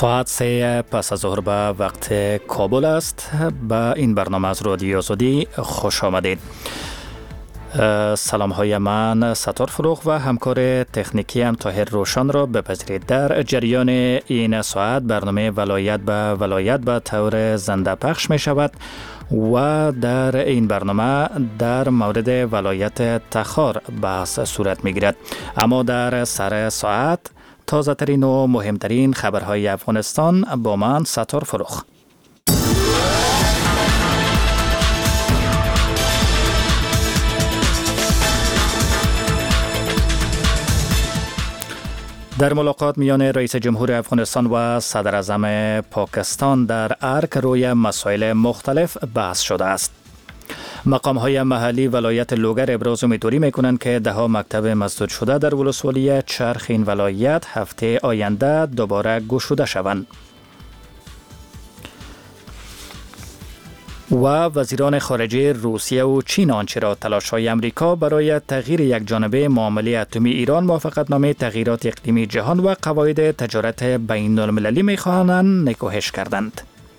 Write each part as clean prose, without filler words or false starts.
ساعت 3 پس از ظهر به وقت کابل است. به این برنامه از رادیو آزادی خوش آمدید. سلام های من ستار فروغ و همکار تکنیکی هم طاهر روشن را بپذیرید. در جریان این ساعت برنامه ولایت به طور زنده پخش می شود و در این برنامه در مورد ولایت تخار بحث صورت می گیرد. اما در سر ساعت تازه ترین و مهمترین خبرهای افغانستان با من ستار فروغ. در ملاقات میان رئیس جمهور افغانستان و صدر اعظم پاکستان در ارگ روی مسائل مختلف بحث شده است. مقام‌های محلی ولایت لوگر ابراز امیدواری می‌کنند که ده‌ها مکتب مسدود شده در ولسوالی چرخ این ولایت هفته آینده دوباره گشوده شوند. و وزیران خارجه روسیه و چین آنچه را تلاش‌های امریکا برای تغییر یکجانبه معامله اتمی ایران، موافقتنامه تغییرات اقلیمی جهان و قواعد تجارت بین‌المللی می‌خواهند نکوهش کردند.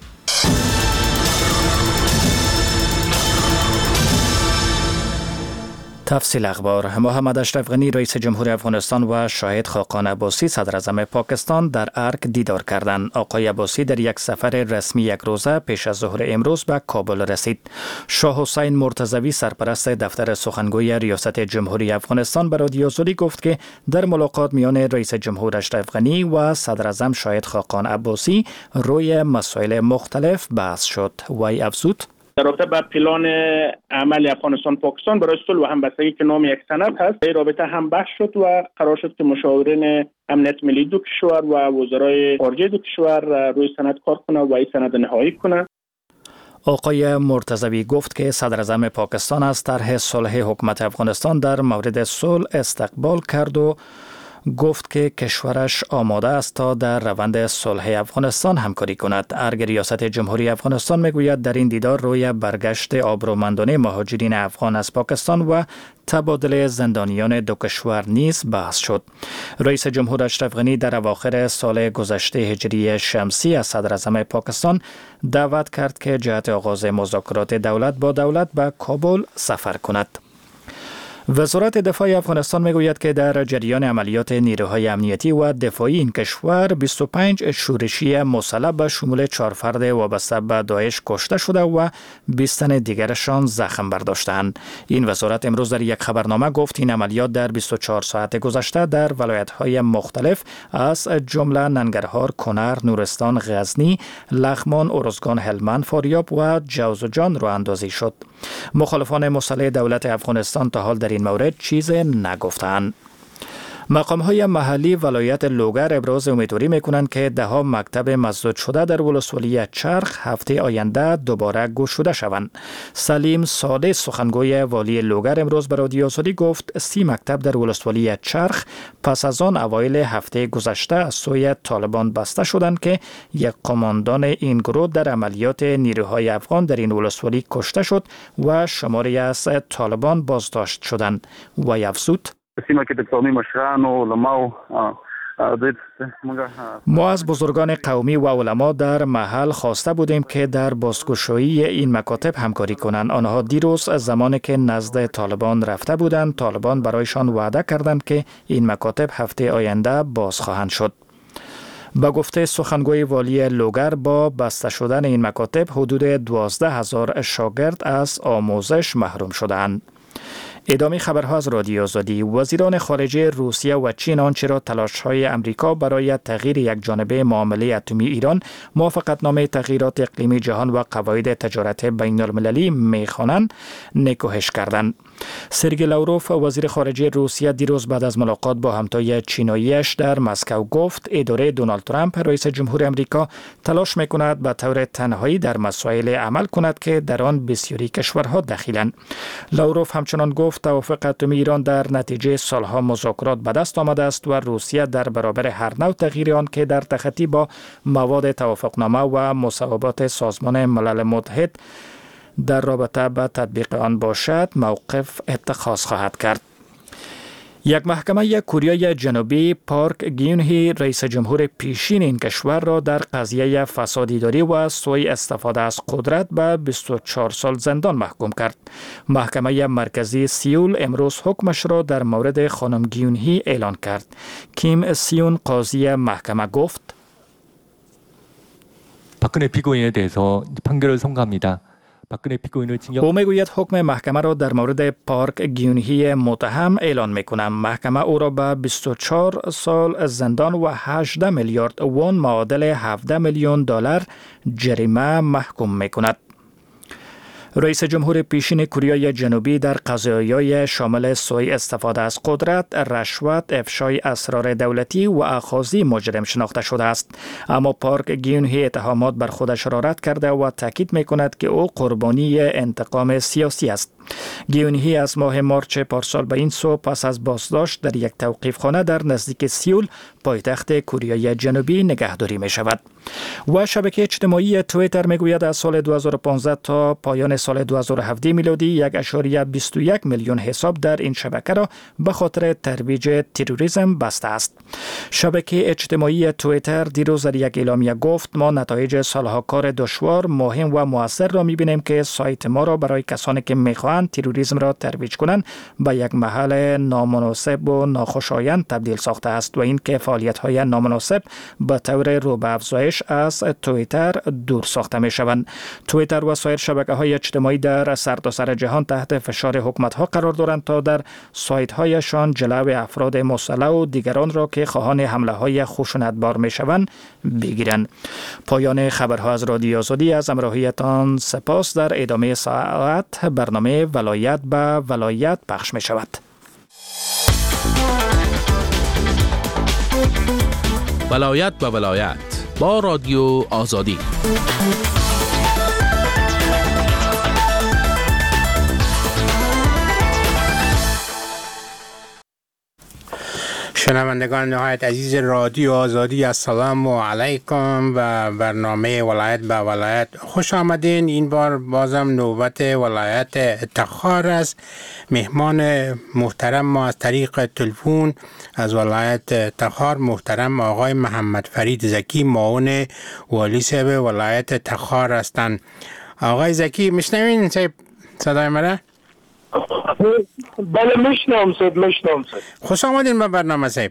تفصیل اخبار. محمد اشرف غنی رئیس جمهور افغانستان و شاهد خاقان عباسی صدر اعظم پاکستان در ارگ دیدار کردند. آقای عباسی در یک سفر رسمی یک روزه پیش از ظهر امروز به کابل رسید. شاه حسین مرتضوی سرپرست دفتر سخنگوی ریاست جمهوری افغانستان به رادیو آزادی گفت که در ملاقات میان رئیس جمهور اشرف غنی و صدر اعظم شاهد خاقان عباسی روی مسائل مختلف بحث شد. وی افزود: در رابطه با پلان عمل افغانستان پاکستان برای صلح و همبستگی که نام یک سند هست، این رابطه هم بحث شد و قرار شد که مشاورین امنیت ملی دو کشور و وزرای خارجه دو کشور روی سند کار کنه و این سند نهایی کنه. آقای مرتضوی گفت که صدر اعظم پاکستان از طرح صلح حکومت افغانستان در مورد صلح استقبال کرد و گفت که کشورش آماده است تا در روند صلح افغانستان همکاری کند. ارگ ریاست جمهوری افغانستان میگوید در این دیدار روی برگشت آبرومندانه مهاجرین افغان از پاکستان و تبادل زندانیان دو کشور نیز بحث شد. رئیس جمهور اشرف غنی در اواخر سال گذشته هجری شمسی از صدر اعظم پاکستان دعوت کرد که جهت آغاز مذاکرات دولت با دولت به کابل سفر کند. وزارت دفاع افغانستان میگوید که در جریان عملیات نیروهای امنیتی و دفاعی این کشور 25 شورشی مسلح به شمول 4 فرد وابسته به داعش کشته شده و 20 تن دیگرشان زخم برداشتند. این وزارت امروز در یک خبرنامه گفت این عملیات در 24 ساعت گذشته در ولایت‌های مختلف از جمله ننگرهار، کنر، نورستان، غزنی، لغمان، ارزگان، هلمند، فاریاب و جوزجان راه اندازی شد. مخالفان مسلح دولت افغانستان تا حال در این مورد چیز نگفتند. مقام‌های محلی ولایت لوگر ابراز امیدواری می‌کنند که ده‌ها مکتب مسدود شده در ولسوالی چرخ هفته آینده دوباره گشوده شوند. سلیم صالح سخنگوی والی لوگر امروز به رادیو آزادی گفت 30 مکتب در ولسوالی چرخ پس از آن اوایل هفته گذشته از سوی طالبان بسته شدند که یک قماندان این گروه در عملیات نیروهای افغان در این ولسوالی کشته شد و شماری از طالبان بازداشت شدند. و افزود: ما از بزرگان قومی و علما در محل خواسته بودیم که در بازگشایی این مکاتب همکاری کنند. آنها دیروز زمانی که نزد طالبان رفته بودند، طالبان برایشان وعده کردند که این مکاتب هفته آینده باز خواهند شد. با گفته سخنگوی والی لوگر با بسته شدن این مکاتب حدود 12,000 شاگرد از آموزش محروم شدند. ادامه خبرها از رادیو آزادی. وزیران خارجه روسیه و چین آنچه را تلاش‌های امریکا برای تغییر یکجانبه معامله اتمی ایران، موافقتنامه تغییرات اقلیمی جهان و قواعد تجارت بین‌المللی می‌خوانند نکوهش کردند. سرگئی لاوروف وزیر خارجه روسیه دیروز بعد از ملاقات با همتای چیناییش در مسکو گفت اداره دونالد ترامپ رئیس جمهور امریکا تلاش می‌کند به طور تنهایی در مسائل عمل کند که در آن بسیاری کشورها دخیلند. لاوروف همچنان گفت توافق اتمی ایران در نتیجه سالها مذاکرات به دست آمده است و روسیه در برابر هر نوع تغییر آن که در تخطی با مواد توافقنامه و مصوبات سازمان ملل متحد در رابطه با تطبیق آن باشد موقف اتخاذ خواهد کرد. یک محکمه کوریای جنوبی پارک گیون-هی رئیس جمهور پیشین این کشور را در قضیه فسادیداری و سوء استفاده از قدرت به 24 سال زندان محکوم کرد. محکمه مرکزی سیول امروز حکمش را در مورد خانم گیون-هی اعلان کرد. کیم سیون قاضی محکمه گفت: 박근혜 피고인에 대해서 판결을 선고합니다. او میگوید حکم محکمه را در مورد پارک گیون-هی متهم اعلان میکنم. محکمه او را به 24 سال زندان و 18 میلیارد وون معادل 17 میلیون دلار جریمه محکوم میکند. رئیس جمهور پیشین کوریای جنوبی در قضایای شامل سوء استفاده از قدرت، رشوت، افشای اسرار دولتی و اخاذی مجرم شناخته شده است. اما پارک گیون-هی اتهامات بر خودش را رد کرده و تاکید میکند که او قربانی انتقام سیاسی است. گیون-هی از ماه مارچ پارسال به این سو پس از بازداشت در یک توقیفخانه در نزدیک سیول پایتخت کوریای جنوبی نگهداری می شود. و شبکه اجتماعی توییتر می گوید از سال 2015 تا پایان سال 2017 میلادی 1.21 میلیون حساب در این شبکه را به خاطر ترویج تروریسم بسته است. شبکه اجتماعی توییتر دیروز در یک اعلامیه گفت: ما نتایج سالها کار دشوار، مهم و موثر را می بینیم که سایت ما را برای کسانی که می خواهند تروریسم را ترویج کنند به یک محل نامناسب و ناخوشایند تبدیل ساخته است و این که فعالیت‌های نامناسب به طور رو به افزایش از توییتر دور ساخته می شوند. توییتر و سایر شبکه‌های اجتماعی در سرتاسر جهان تحت فشار حکومت‌ها قرار دارند تا در سایت‌هایشان جلوی افراد مسلح و دیگران را که خواهان حمله‌های خشونتبار می‌شوند بگیرند. پایان خبرها از رادیو آزادی. از همراهیتان سپاس. در ادامه ساعت برنامه ولایت به ولایت پخش می‌شود. ولایت به ولایت با رادیو آزادی. شنوندگان نهایت عزیز رادیو آزادی، السلام علیکم و برنامه ولایت به ولایت خوش آمدین. این بار بازم نوبت ولایت تخار است. مهمان محترم ما از طریق تلفن از ولایت تخار محترم آقای محمد فرید زکی، معاون والی صاحب ولایت تخار هستند. آقای زکی میشنوین صدای مرا؟ بله میشنم صاحب. خوش آمدین به برنامه صاحب.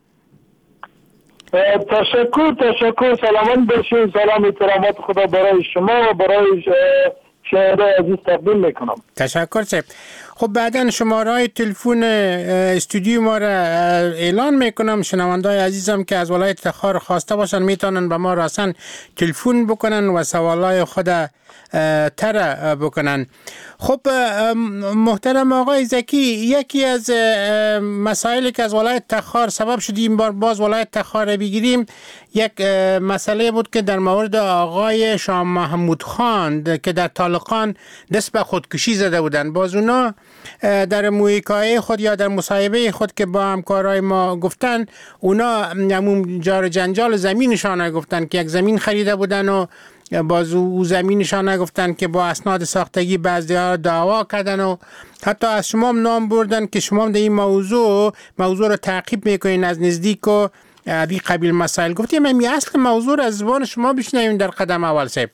تشکر. سلامت باشین. سلام احترامات خدا برای شما و برای شهرهای عزیز تقدیم میکنم. تشکر صاحب. خب بعداً شماره تلفن استودیو ما را اعلان میکنم. شنوندای عزیزم که از ولایت تخار خواسته باشن میتونن به ما راسن تلفن بکنن و سوالای خود طرح بکنن. خب محترم آقای زکی، یکی از مسائلی که از ولایت تخار سبب شد این بار باز ولایت تخار بگیریم، یک مسئله بود که در مورد آقای شاه محمود خان که در طالقان دست به خودکشی زده بودن. باز اونا در مویکای خود یا در مصاحبه خود که با همکارای ما گفتن، اونا همون جار جنجال زمینشان گفتن که یک زمین خریده بودن و باز او زمینشان نگفتن که با اسناد ساختگی بعضی‌ها دعوا کردن و حتی از شما نام بردن که شما در این موضوع رو تعقیب میکنین از نزدیک و این قبیل مسائل. گفتیم همین اصل موضوع از زبان شما بشنویم در قدم اول صاحب.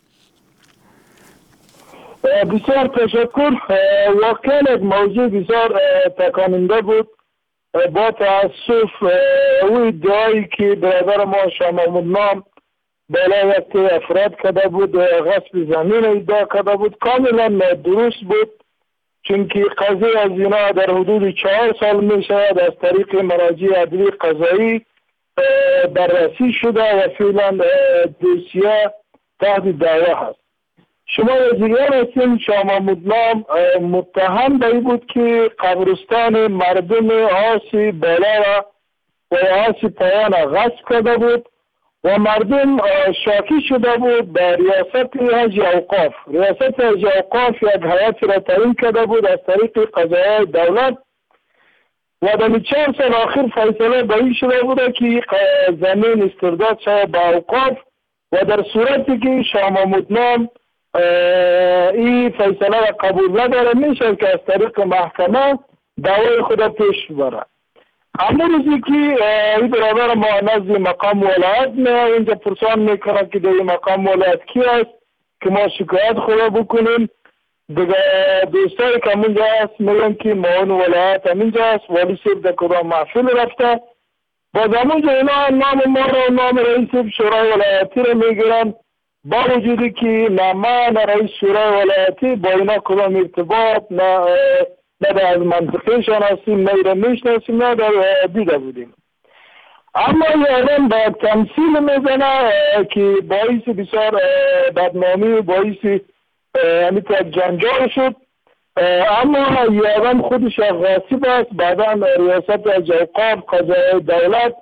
بسیار تشکر. واقعا یک موضوع بسیار تکاننده بود. با تاسف او ادعایی که برادر ما شاه محمود نام بالای وقت افراد کرده بود غصب زمین ادعا کرده بود کاملا درست بود، چون که قضیه از اینا در حدود 4 سال می شود از طریق مراجع عدلی قضایی بررسی شده و فعلا دوسیه تحت دعوا هست. شما وزیران هستین شاه محمود نام متهم به این بود که قبرستان مردم آسی بالا و آسی پایان غصب کرده بود و مردم شاکی شده بود به ریاست حج اوقاف. ریاست حج اوقاف یک هیئت را تعیین کرده بود از طریق قضایای دولت و در 4 سال آخر فیصله به این شده بوده که زمین استرداد شود به اوقاف و در صورتی که شاه محمود نام این فیصله را قبول نداره میشه که از طریق محکمه دعوای خود پیش ببره. اما روزی که این برادر ما نزد مقام ولایت نه اینجا پرسان میکنه که در مقام ولایت کی است که ما شکایت خدا بکنیم. دیگه دوستایی که همونجا هست میگن که معاون ولایت همینجا هست، والی صاحب در کدام محفل رفته. باز همونجا اینا نام ما رو نام رئیس شورای ولایتی رو میگیرن، با وجودی که نه ما نه رئیس شورای ولایتی با اینا کدام ارتباط نه در منطقهشان هستیم، نه ایران میشناسیم، نه در دیده بودیم. اما یه آدم با تمثیل میزنه که باعث بسیار بدنامی، باعث همیت جنجال شد. اما یه آدم خودش غاصب است. بعدا ریاست اوقاف قضای دولت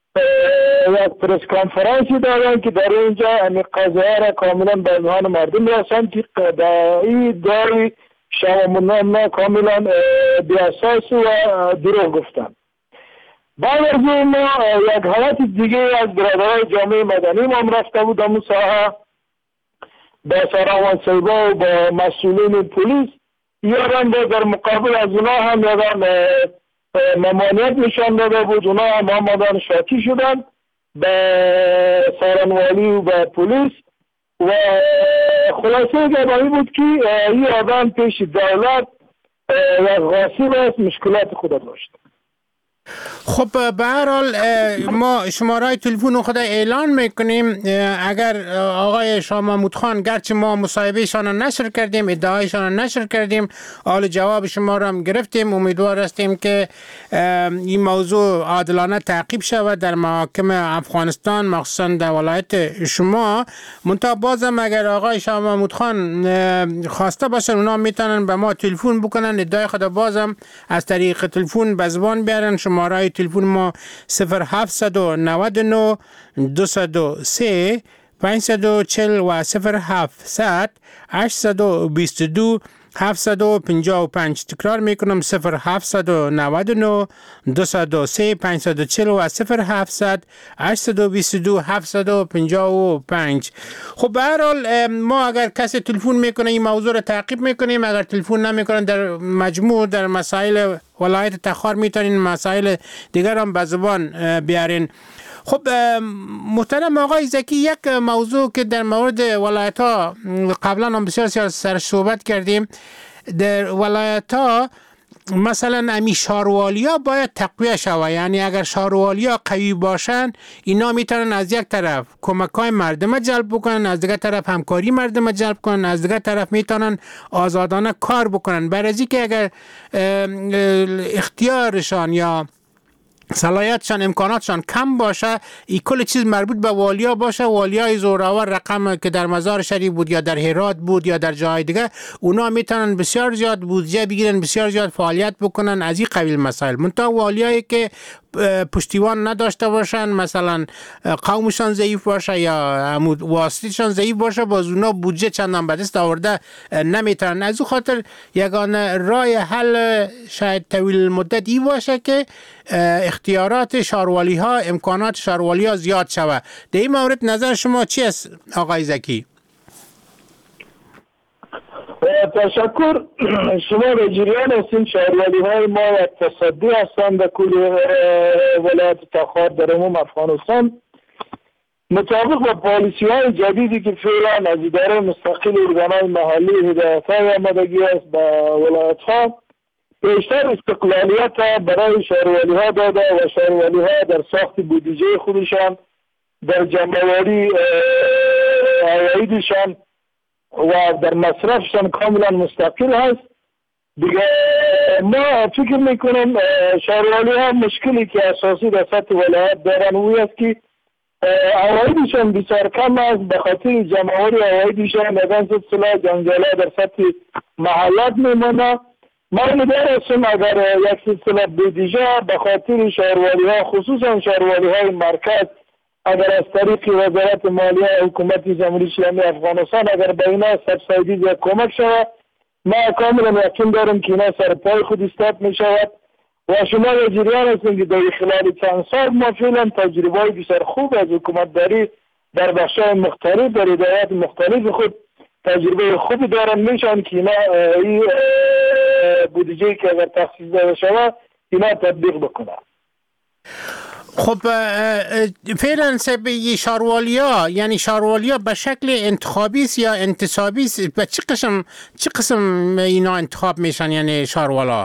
یک پرس کانفرانسی دادن که در اینجا همین قضایه را کاملا به اذهان مردم رسان که این داری شوامون کاملا بیاساس و دروغ گفتن. بعد از ما یک حالت دیگه از برادرای جامعه مدنی ما رفته بود همون ساحه با سراوان سیبا و با مسئولین پلیس. یادم در مقابل از اونا هم یادم ممانعت نشان داده بود. اونا هم آمدن شاکی شدن به سارنوالی و به پلیس و خلاصه گواهی بود که این آدم پیش دولت یک غاصب است، مشکلات خود داشت. خب به هر حال ما شماره تلفن خود اعلان میکنیم. اگر آقای شاه محمود خان گرچه ما مصاحبهشان را نشر کردیم، ادعایشان را نشر کردیم، حال جواب شما را هم گرفتیم، امیدوار هستیم که این موضوع عادلانه تعقیب شود در محاکم افغانستان، مخصوصا در ولایت شما. منتها بازم اگر آقای شاه محمود خان خواسته باشن اونا میتونن به ما تلفن بکنن، ادعای خود بازم از طریق تلفن به زبان بیارن. شماره تلفن ما 0799 203 540 و 0700 822 755. تکرار میکنم 0799 203 540 و 0700 822 755. خب به هر حال ما اگر کسی تلفن میکنه این موضوع رو تعقیب میکنیم، اگر تلفن نمیکنن در مجموع در مسائل ولایت تخار میتونین مسائل دیگر هم به زبان بیارین. خب محترم آقای زکی، یک موضوع که در مورد ولایت ها قبلا هم بسیار سر صحبت کردیم، در ولایت ها مثلا امی شاروالی ها باید تقویه شود. یعنی اگر شاروالی ها قوی باشن اینا میتونن از یک طرف کمک های مردم جلب بکنن، از دیگر طرف همکاری مردم جلب کنن، از دیگر طرف میتونن آزادانه کار بکنن. برای که اگر اختیارشان یا صلاحیتشان امکاناتشان کم باشه، این کل چیز مربوط به والیا باشه، والیای زوراور رقم که در مزار شریف بود یا در هرات بود یا در جای دیگه، اونا میتونن بسیار زیاد بودجه بگیرن، بسیار زیاد فعالیت بکنن از این قبیل مسائل. منتها والیایی که پشتیوان نداشته باشن، مثلا قومشان ضعیف باشه یا واسطیشان ضعیف باشه، باز اونا بودجه چندان به دست آورده نمیتونن. از او خاطر یگانه راه حل شاید طویل مدت ای باشه که اختیارات شاروالی ها، امکانات شاروالی ها زیاد شود. در این مورد نظر شما چی است آقای زکی؟ تشکر. شما به جریان هستین شهروالی های ما یک تصدی هستند در کل ولایت تخار در عموم افغانستان. مطابق با پالیسی های جدیدی که فعلا از اداره مستقل ارگانهای محلی هدایت های آمدگی است به ولایت ها، بیشتر استقلالیت برای شهروالی ها داده و شهروالی ها در ساخت بودجه خودشان، در جمع‌آوری عوایدشان و در مصرفشان کاملا مستقل هست. دیگه ما فکر میکنم شهروالی ها مشکلی که اساسی در سطح ولایت دارن اوی است که عوایدشان بسیار کم است. به خاطر جمع‌آوری عوایدشان در سلسله جنجاله در سطح محلات میمونه. ما می‌دانیم اگر یک سلسله بودجه به خاطر شهروالی ها، خصوصا شهروالی های مرکز، اگر از طریق وزارت مالیه حکومت جمهوری اسلامی افغانستان اگر به اینا سبسایدی یا کمک شود، ما کاملا یقین دارم که اینا سر پای خود استاد می شود. و شما به جریان هستیم که در خلال چند سال ما فعلا تجربه بسیار خوب از حکومت داری در بخش‌های مختلف، در ادارات مختلف خود تجربه خوبی دارن، میشن که اینا این بودجه که اگر تخصیص داده شود اینا تطبیق بکنن. خب فعلا شاروالیا یعنی شاروالیا به شکل انتخابی است یا انتصابی است؟ و چه قسم اینا انتخاب میشن یعنی شاروالا؟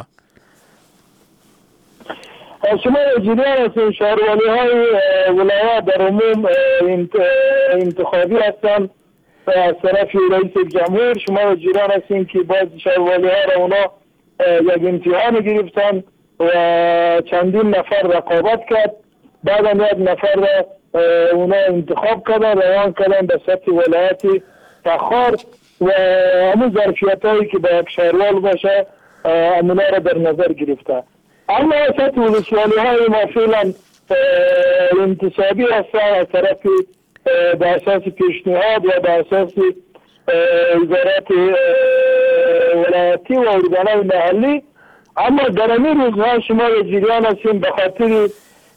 شما جریان هستین شاروالی های ولایات در عموم انتخابی هستن از طرف رئیس جمهور. شما جریان هستین که باز شاروالی ها را اونا یک امتحان گرفتن و چندین نفر رقابت کرد، بعد یک نفر را اونا انتخاب کردن روان کردن به سطح ولایت تخار و همون ظرفیت هایی که به یک شاروال باشه امونا را در نظر گرفته. اما سطح ولسوالی های ما فعلا انتصابی هستن از طرف به اساس پیشنهاد و به اساس وزارت ولایتی و ارگانهای محلی. اما در این روزها شما جریان هستیم به خاطر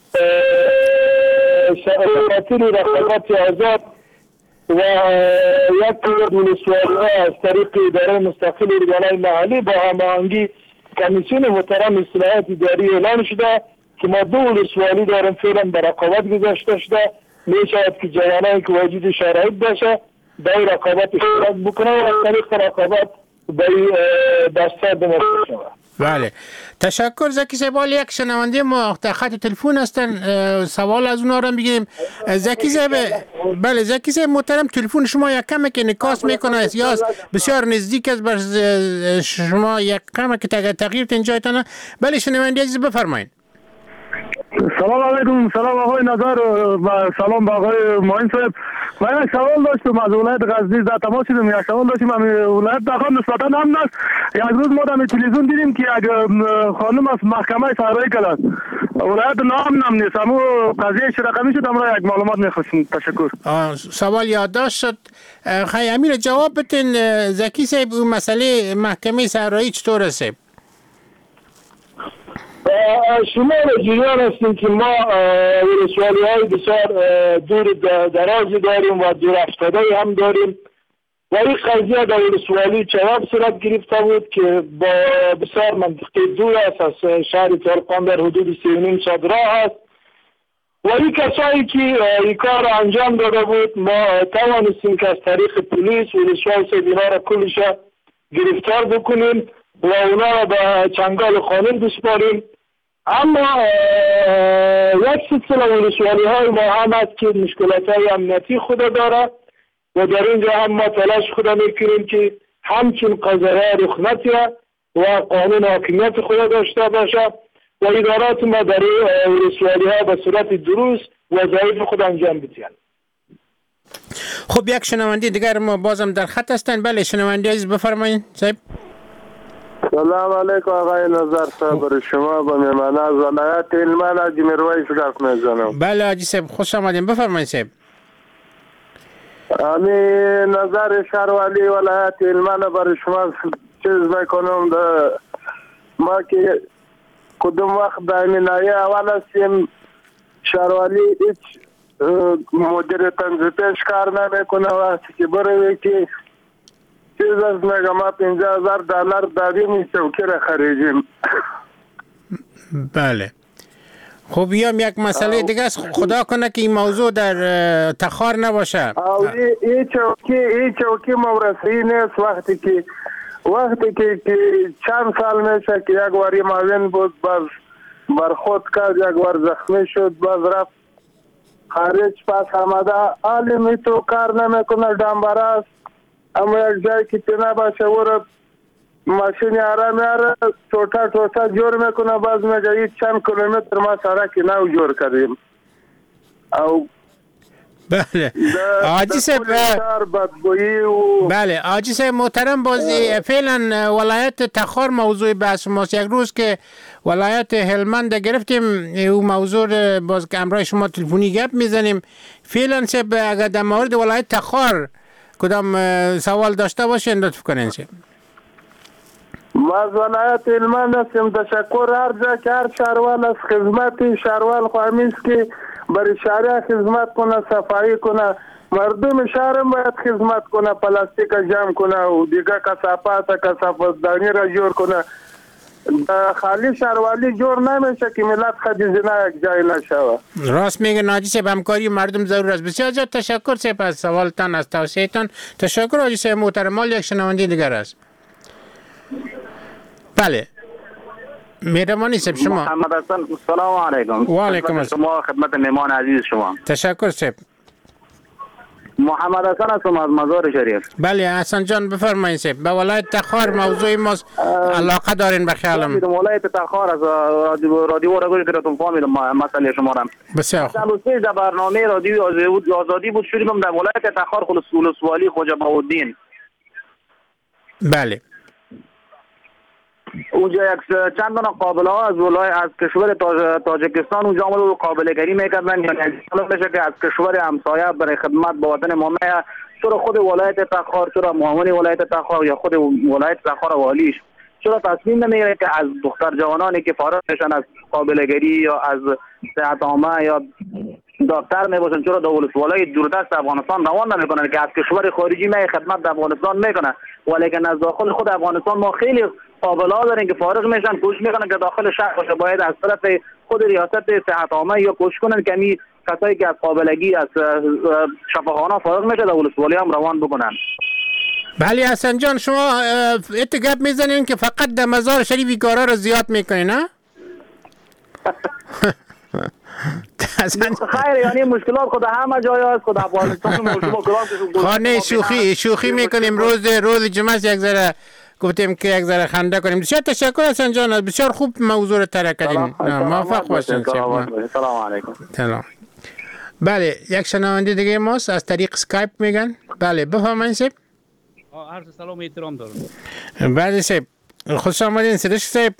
رقابت آزاد و یک تعداد ولسوالی‌ها از طریق اداره مستقل ارگانهای محلی با هماهنگی کمیسیون محترم اصلاحات اداری اعلان شده که ما 2 ولسوالی داریم فعلا به رقابت گذاشته شده. میشود که جوانایی که واجد شرایط باشه به رقابت اشتراک بکنه و از طریق رقابت به دسته دموکراسی شود. بله، تشکر زکی صاحب. یک شنونده ما خط تلفن هستن، سوال از اونا رو بگیم. زکی صاحب، بله زکی صاحب محترم، تلفن شما یک کم که نکاس میکنه یا بسیار نزدیک است بر شما، یک کم که تغییر تنجایتانه. بله شنونده عزیز بفرمایید. سلام علیکم. سلام آقای نظر و سلام با آقای معین صاحب. من یک سوال داشتم از ولایت غزنی، در تماس شدم. یک سوال داشتم از ولایت داخل نسبتا امن است. یک روز ما در تلویزیون دیدیم که یک خانم از محکمه صحرایی کردن. ولایت نام نیست، اما قضیه چه رقمی شد امروز یک معلومات می‌خواستم. تشکر. سوال یادداشت شد. خیلی امیر جواب بدین زکی صاحب، اون مسئله محکمه صحرایی چطور است؟ شما جریان هستیم که ما ولسوالی های بسیار دور درازی داریم و دور افتاده هم داریم و این قضیه در ولسوالی چواب صورت گرفته بود که با بسیار منطقه دور است از شهر ترکان در حدود 3.5 ساعت راه است و این کسایی که این کار انجام داده بود ما توانستیم که از طریق پلیس ولسوالی اینا را کلش گرفتار بکنیم و اونا را به چنگال قانون بسپاریم. اما یک سلسله ولسوالی های ما هم هست که مشکلات های امنیتی خود داره و در اینجا هم ما تلاش خود میکنیم که همچین قضایا رخ نتیه و قانون حاکمیت خود داشته باشه و ادارات ما در ولسوالی ها به صورت درست وظایف خود انجام بدهند. خب یک شنونده دیگر ما بازم در خط هستند. بله شنونده عزیز بفرمایید صاحب. سلام علیکم آقای نظر صاحب، شما با میمانه از ولایت هلمند حاجی میرویس حرف میزنم. بله حاجی صاحب خوش آمدین، بفرمایید صاحب. امی نظر شهروالی ولایت هلمند برای شما چیز میکنم. ما که کدوم وقت در نایه اول هستیم شهروالی هیچ مدیر تنظیم پیش کار نمیکنه. وقتی که بروی که چیز از میگم ما $50,000 دادیم این چوکی را خریدیم. بله خب بیام یک مسئله دیگه است، خدا کنه که این موضوع در تخار نباشه. این چوکی مورسی نیست. وقتی که چند سال میشه که یک واری معاون بود باز برخود کرد، یک وار زخمی شد باز رفت خارج، پس آمده حالی می تو کار نمیکنه، دنبره است. اما یک جایی که تنه باشه او را ماشین آرام میاره توتا جور میکنه، باز میگه این چند کیلومتر ما سرکی نو جور کردیم. او بله آجی صاحب، بله آجی صاحب محترم، بازی فعلا ولایت تخار موضوع بحث ماست. یک روز که ولایت هلمند گرفتیم او موضوع باز که امرای شما تلفنی گپ میزنیم. فعلا صاحب اگر در مورد ولایت تخار کدام سوال داشته باشین لطف کنین صاحب. ما از ولایت هلمند هستیم. تشکر. هر جا که هر شهروال از خدمت شهروال خواهمیست که برای شهر خدمت کنه، صفایی کنه، مردم شهرم باید خدمت کنه، پلاستیک جمع کنه و دیگه کثافات دانی را جور کنه. خالی شهروالی جور نمیشه که ملت خدیزینا یک جای نشوه. راست میگه ناجی صاحب، همکاری مردم ضرور است. بسیار زیاد تشکر صاحب از سوالتان، از توصیه‌تان. تشکر حاجی صاحب محترم. مال یک شنونده دیگر است. بله مهربانی صاحب شما. محمد حسن، السلام علیکم. و علیکم السلام. شما خدمت مهمان عزیز شما. تشکر صاحب. محمد حسن هستم از مزار شریف. بله حسن جان بفرمایید صاحب. به ولایت تخار موضوع ماست، علاقه دارین به خیالم. ولایت تخار از رادیو را گوش کردم، فهمیدم مسئله شما را. بسیار خوب. در برنامه رادیو آزادی بود، شدیم در ولایت تخار ولسوالی خواجه بهاءالدین. اونجا یک چند تا قابله ها از کشور تاجیکستان اونجا آمده و قابله گری میکردن، یعنی میشه که از کشور همسایه برای خدمت به وطن ما میاد. چرا خود ولایت تخار، چرا معاون ولایت تخار یا خود ولایت تخار والیش چرا تصمیم نمیگیره که از دختر جوانانی که فارغ میشن از قابله گری یا از صحت عامه یا دکتر میباشن، چرا در ولسوالی دوردست افغانستان روان نمیکنن که از کشور خارجی می خدمت در افغانستان میکنه، ولیکن از داخل خود افغانستان ما خیلی قابله ها داریم که فارغ میشن، کوشش میکنن که داخل شهر باشه. باید از طرف خود ریاست صحت عامه یا کوشش کنن که می کسایی که از قابلگی از شفاخانه فارغ میشه در ولسوالی هم روان بکنن. بله حسن جان، شما اتگاب میزنین که فقط در مزار شریفی کارا رو زیاد میکنین نه؟ خیر، یعنی مشکلات خود همه جای است، خود افغانستان خانه شوخی میکنیم. روز جمعه یک ذره گفتیم که یک ذره خنده کنیم. بسیار تشکر حسن جان، بسیار خوب موضوع رو طرح کردیم. موفق باشین. سلام علیکم. سلام. بله یک شنونده دیگه ماست از طریق اسکایپ میگن. بله بفرمایید صاحب. عرض سلام و احترام دارم. بله صاحب، خوش آمدین. صدش صاحب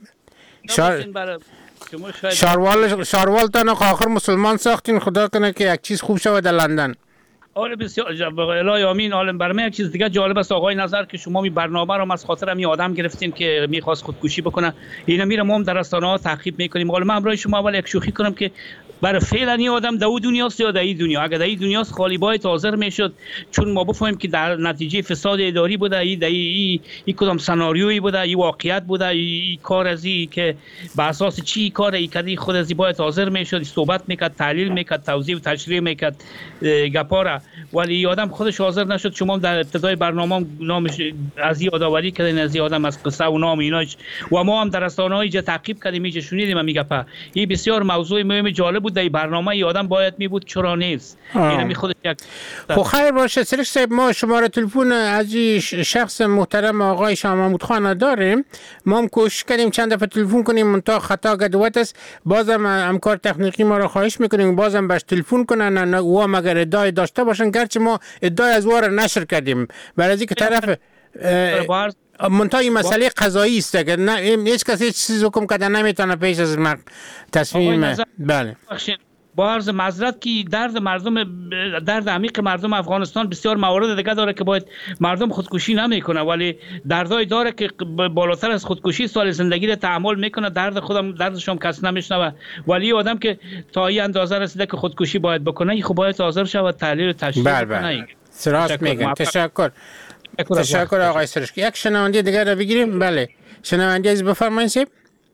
شاروال تان آخر مسلمان ساختین، خدا کنه که یک چیز خوب شود در لندن. آره بسیار الهی آمین. حالا برای من یک چیز دیگه جالب است آقای نظر که شما می برنامه رو از خاطر می آدم گرفتین که میخواست خودکشی بکنه، اینا میره ما هم در رسانه ها تعقیب میکنیم. حالا من همراه شما اول یک شوخی کنم که برای فعلا این آدم در اون دنیاست یا در این دنیا. اگر در این دنیاست خالی باید حاضر میشد، چون ما بفهمیم که در نتیجه فساد اداری بوده، این کدام سناریویی بوده، این واقعیت بوده، این کار ازی که به اساس چی کار ای کردی، خود ازی باید حاضر میشد، صحبت میکرد، تحلیل میکرد، توضیح و تشریح میکرد گپارا. ولی این آدم خودش حاضر نشد. شما در ابتدای برنامه نامش از این یادآوری کردین، از این آدم از قصه و نام ایناش، و ما هم در رسانه‌ها اینجا تعقیب کردیم، اینجا شنیدیم میگه این بسیار موضوع مهم جالب بود. در برنامه ای آدم باید می بود، چرا نیست؟ اینا می خودش یک خب خیر باشه. سرش صاحب، ما شماره تلفن از شخص محترم آقای شاه محمود خان داریم. ما هم کوشش کردیم چند دفعه تلفن کنیم، منتها خطا گدوت است. بازم همکار تکنیکی ما را خواهش میکنیم بازم بهش تلفن کنن و مگر ادعای داشته باشن، گرچه ما ادعای از وار نشر کردیم برای اینکه طرف منتها این مسئله قضایی است که هیچ کسی هیچ چیز حکم کرده نمیتونه پیش از تصمیم. بله با عرض معذرت که درد عمیق مردم افغانستان بسیار موارد دیگه داره که باید مردم خودکشی نمیکنه، ولی دردای داره که بالاتر از خودکشی سال زندگی رو تحمل میکنه. دردش هم کس نمیشنوه، ولی آدم که تا این اندازه رسیده که خودکشی باید بکنه، خب باید حاضر شود تحلیل و تشریح کنه. راست میگن. تشکر آقای سرشکی. یک شنونده دیگر رو بگیریم. بله شنونده عزیز بفرمایید صاحب.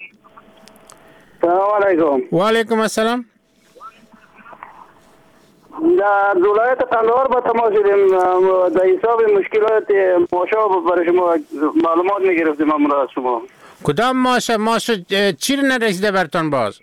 سلام علیکم. و علیکم السلام. در ولایت قندهار با تماس شدیم، در حساب مشکلات ماشا برای شما معلومات میگرفتیم امروز از شما. کدام ماش چی نرسیده برتان باز؟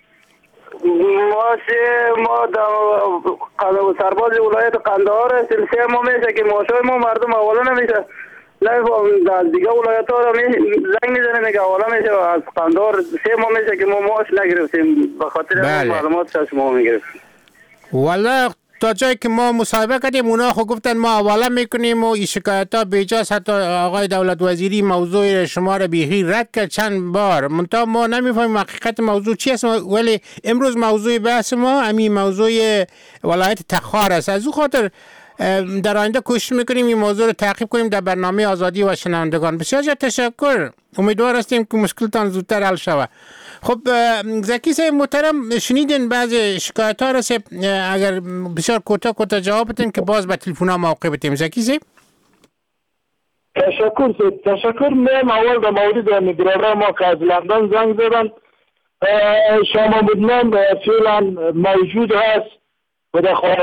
ما در سرباز ولایت قندهار سلسله ما میشه که ماشای ما مردم اولا نمیشه، نمیفهم در دیگه ولایت ها را زنگ میزنه میگه اولا میشه. از قندهار 3 ماه میشه که ما ماش نگرفتیم، به خاطر معلومات از شما میگرفتیم. والا تا جایی که ما مصاحبه کردیم اونا خود گفتن ما حواله میکنیم و این شکایت ها بیجاست. حتی آقای دولت وزیری موضوع شما را بیخی رد کرد چند بار، منتها ما نمیفهمیم حقیقت موضوع چی است. ولی امروز موضوع بحث ما همین موضوع ولایت تخار است. از او خاطر در آینده کوشش میکنیم این موضوع رو تعقیب کنیم در برنامه آزادی و شنوندگان. بسیار تشکر. امیدوار هستیم که مشکلتان زودتر حل شود. خب زکی صاحب محترم، شنیدین بعض شکایت ها را صاحب، اگر بسیار کوتاه جواب بدین که باز به تلفن ها موقع بدیم. زکی صاحب تشکر. من اول در مورد برادر ما که از لندن زنگ زدن، شما بدنام فعلا موجود هست و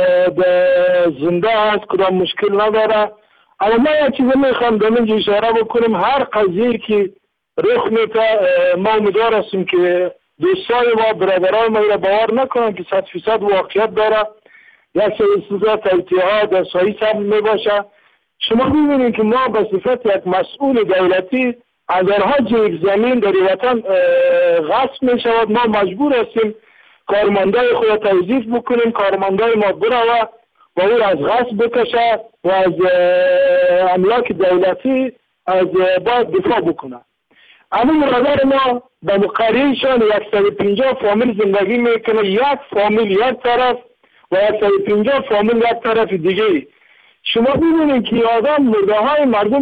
در زنده هست، کدام مشکل نداره. اما ما یک چیز میخوام در اینجا اشاره بکنیم، هر قضیه که رخ میده ما امیدوار هستیم که دوستای ما برادرای ما را باور نکنن که 100% واقعیت داره، یک سری اتحاد در صحیح سبب میباشه. شما ببینید که ما به صفت یک مسئول دولتی هزارها جیب زمین در وطن غصب می شود، ما مجبور هستیم کارمندای خود توظیف بکنیم، کارمندای ما بروه و او از غصب بکشه و از املاک دولتی از باید دفاع بکنه. اما برادر ما به قریهشان 150 فامیل زندگی میکنه، یک فامیل یک طرف و 150 فامیل یک طرف دیگه. شما ببینید که آدم مرده های مردم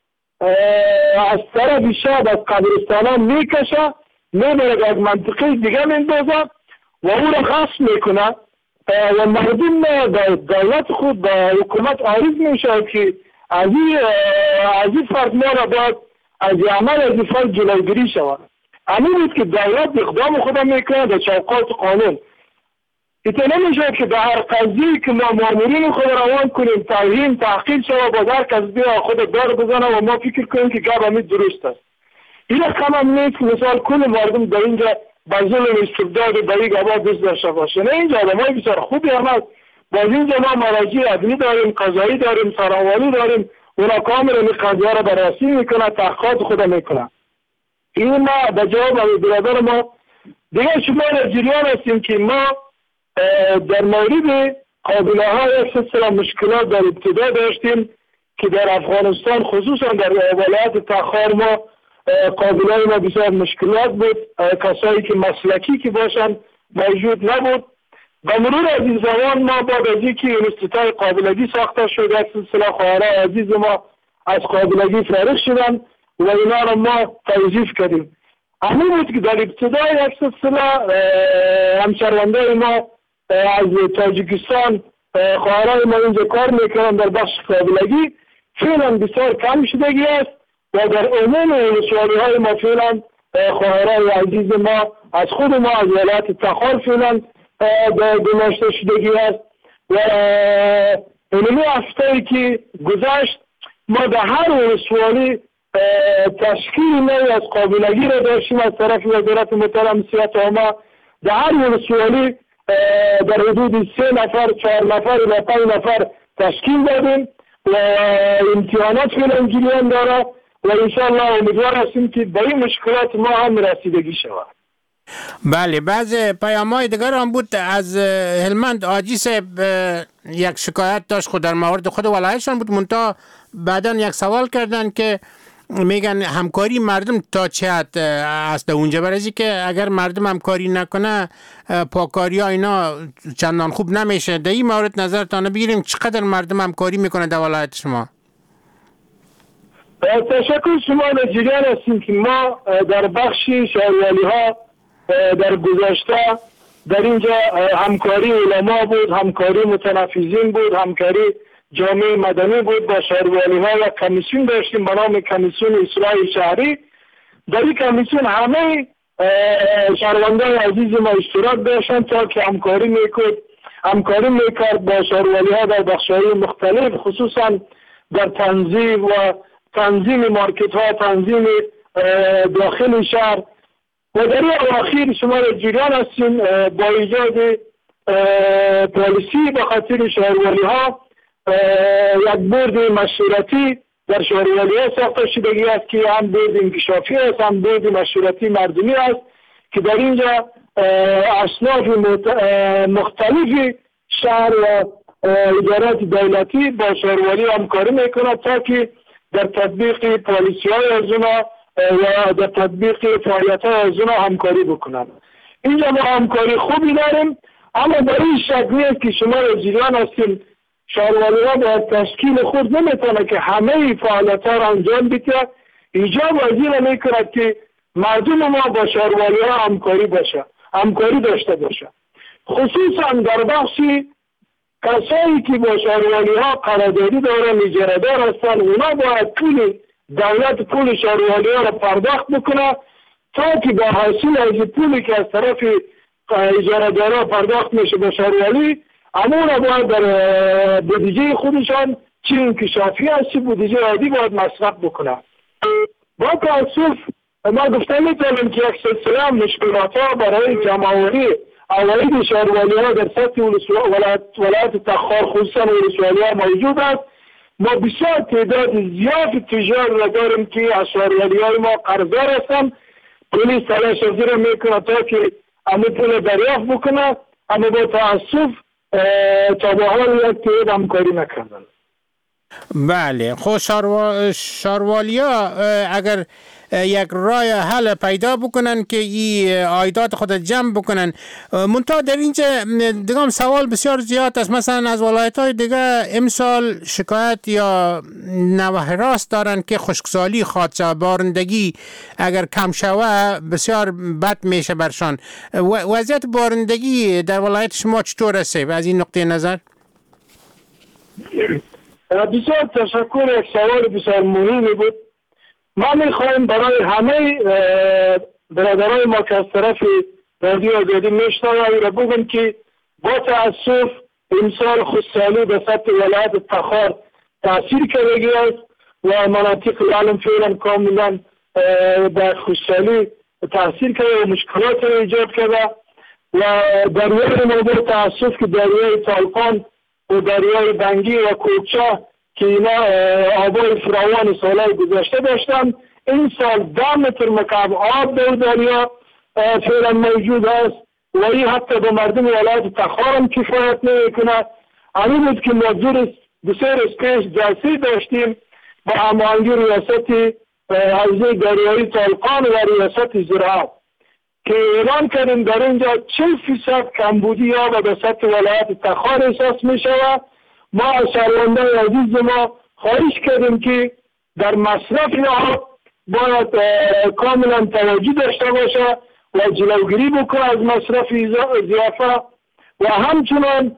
از طرف شب از قبرستان میکشه، میبرد از منطقه دیگه میندازه و او را غصب میکنه و مردم دولت خود با حکومت عارض میشه که از این فرد ما را باید از عمل از این فرد جلوگیری شود. همین بود که دولت اقدام خود میکنه در چوکات قانون. ایتا نمیشه که در هر قضیه که ما مامورین خود روان کنیم توهین تحقیل شود با در کس بیا خود دار بزنه و ما فکر کنیم که گپ همین درست است. این کم هم نیست که مثال کل مردم در اینجا با ظلم استبداد به این گپا دست داشته باشه. نه، اینجا آدمای بسیار خوبی هم هست. باز اینجا ما مراجع عدلی داریم، قضایی داریم، سرحوالی داریم، اونا کاملا این قضیه را بررسی میکنه، تحقیقات خود میکنه. این ما به جواب برادر ما دیگه شما در جریان هستیم که ما در مورد قابله ها یک سلسله مشکلات در ابتدا داشتیم که در افغانستان خصوصا در ولایت تخار ما قابله ما بسیار مشکلات بود، کسایی که مسلکی که باشن موجود نبود. به مرور از این زمان ما بعد از اینکه انستیتوی قابلگی ساخته شد یک سلسله خواهرای عزیز ما از قابلگی فارغ شدن و اینا را ما توظیف کردیم. همین بود که در ابتدا یک سلسله همشهروندای ما از تاجیکستان خواهرای ما اینجا کار میکنن در بخش قابلگی فعلا بسیار کم شدگی است و در عموم ولسوالی های ما فعلا خواهرای عزیز ما از خود ما از ولایت تخار فعلا گماشته شدگی است. و اینمی هفته‌ای که گذشت ما در هر ولسوالی تشکیل نوعی از قابلگی را داشتیم از طرف وزارت مطالعه مسئولیت عامه. در هر ولسوالی در حدود 3 نفر 4 نفر و 5 نفر تشکیل دادیم و امتحانات فعلا جریان داره و انشاءالله امیدوار هستیم که به این مشکلات ما هم رسیدگی شود. بله، بعض پیام‌های دیگر هم بود از هلمند. آجی صاحب یک شکایت داشت خود در مورد خود ولایتشان بود، منتها بعداً یک سوال کردن که میگن همکاری مردم تا چه حد است اونجا، برای که اگر مردم همکاری نکنه پاکاری ها اینا چندان خوب نمیشه. در این مورد نظرتان بگیریم چقدر مردم همکاری میکنه در ولایت شما؟ تشکر. شما نجریان هستیم که ما در بخش شهریالی ها در گذشته در اینجا همکاری علما بود، همکاری متنفذین بود، همکاری جامعه مدنی بود. با شهریالی ها یک کمیسیون داشتیم به نام کمیسیون اصلاح شهری. در این کمیسیون همه شهروندان عزیز ما اشتراک داشتن تا که همکاری میکرد با شهریالی ها در بخش‌های مختلف، خصوصا در تنظیم مارکت ها، تنظیم داخل شهر. و در این اواخر شما را جریان هستیم با ایجاد پالیسی به خاطر شهریالی ها یک بورد مشورتی در شهریالی ها ساخته شدگی است که هم بورد انکشافی است هم بورد مشورتی مردمی است که در اینجا اصناف مختلف شهر و ادارات دولتی با شهریالی همکاری میکند تا که در تطبیق پالیسی های از اونا و در تطبیق فعالیت های از اونا همکاری بکنند. اینجا ما همکاری خوبی داریم، اما در این شکلی است که شما را جریان هستیم شهریالی ها با تشکیل خود نمیتونه که همه فعالیت ها را انجام بده. ایجاب وزیر میکند که مردم ما با شهریالی ها همکاری داشته باشه، خصوصا در بخش کسایی که با شهروالی ها قراردادی دارن، اجاره دار هستن، اونا باید پول دولت پول شهروالی ها را پرداخت بکنه تا که با حاصل از پولی که از طرف اجاره دارا پرداخت میشه به شهروالی، اما را باید در بودجه خودشان چی انکشافی هست چی بودجه عادی باید مصرف بکنه. با تاسف ما گفتم میتونم که یک سلسله مشکلات ها برای جمع‌آوری عواید شهروالی ها در سطح ولایت تخار خصوصا ولسوالی ها موجود است. ما بسیار تعداد زیاد تجار را داریم که از شهروالی های ما قرضدار هستند. پلیس تلاش را میکنه تا که اما پول دریافت بکنه، اما با تاسف تا به حال یک تعداد همکاری نکردن. بله، خب شهروالیا اگر یک راه حل پیدا بکنن که این عایدات خود جمع بکنن، منتها در اینجا دیگه سوال بسیار زیاد است. مثلا از ولایت های دیگه امسال شکایت یا نوه راست دارن که خشکسالی خاطر بارندگی اگر کم شوه بسیار بد میشه برشان. وضعیت بارندگی در ولایت شما چطور است از این نقطه نظر؟ بسیار تشکر، یک سوال بسیار مهمی بود. ما میخوایم برای همه برادرای ما که از طرف رادیو آزادی میشنوند را بگم که با تاسف امسال خشکسالی به سطح ولایت تخار تاثیر کرده است و مناطق العالم فعلا کاملا در خشکسالی تاثیر کرده و مشکلات ایجاد کرده و دریای ما با تاسف که دریای طالقان و دریای بنگی و کوچه که اینا آبای فراوان سالهای گذشته داشتن، این سال 10 متر مکعب آب در دریا فعلا موجود است و این حتی به مردم ولایت تخار هم کفایت نمیکنه. همین بود که ما دو سه روز پیش جلسه داشتیم با هماهنگی ریاست حوزه دریایی طالقان و ریاست زراعت که اعلان کردیم در اینجا 40% کمبودی آب به سطح ولایت تخار احساس می شود. ما از شهروندان عزیز ما خواهش کردیم که در مصرف آب باید کاملا توجه داشته باشه و جلوگیری بکنه از مصرف اضافه و همچنان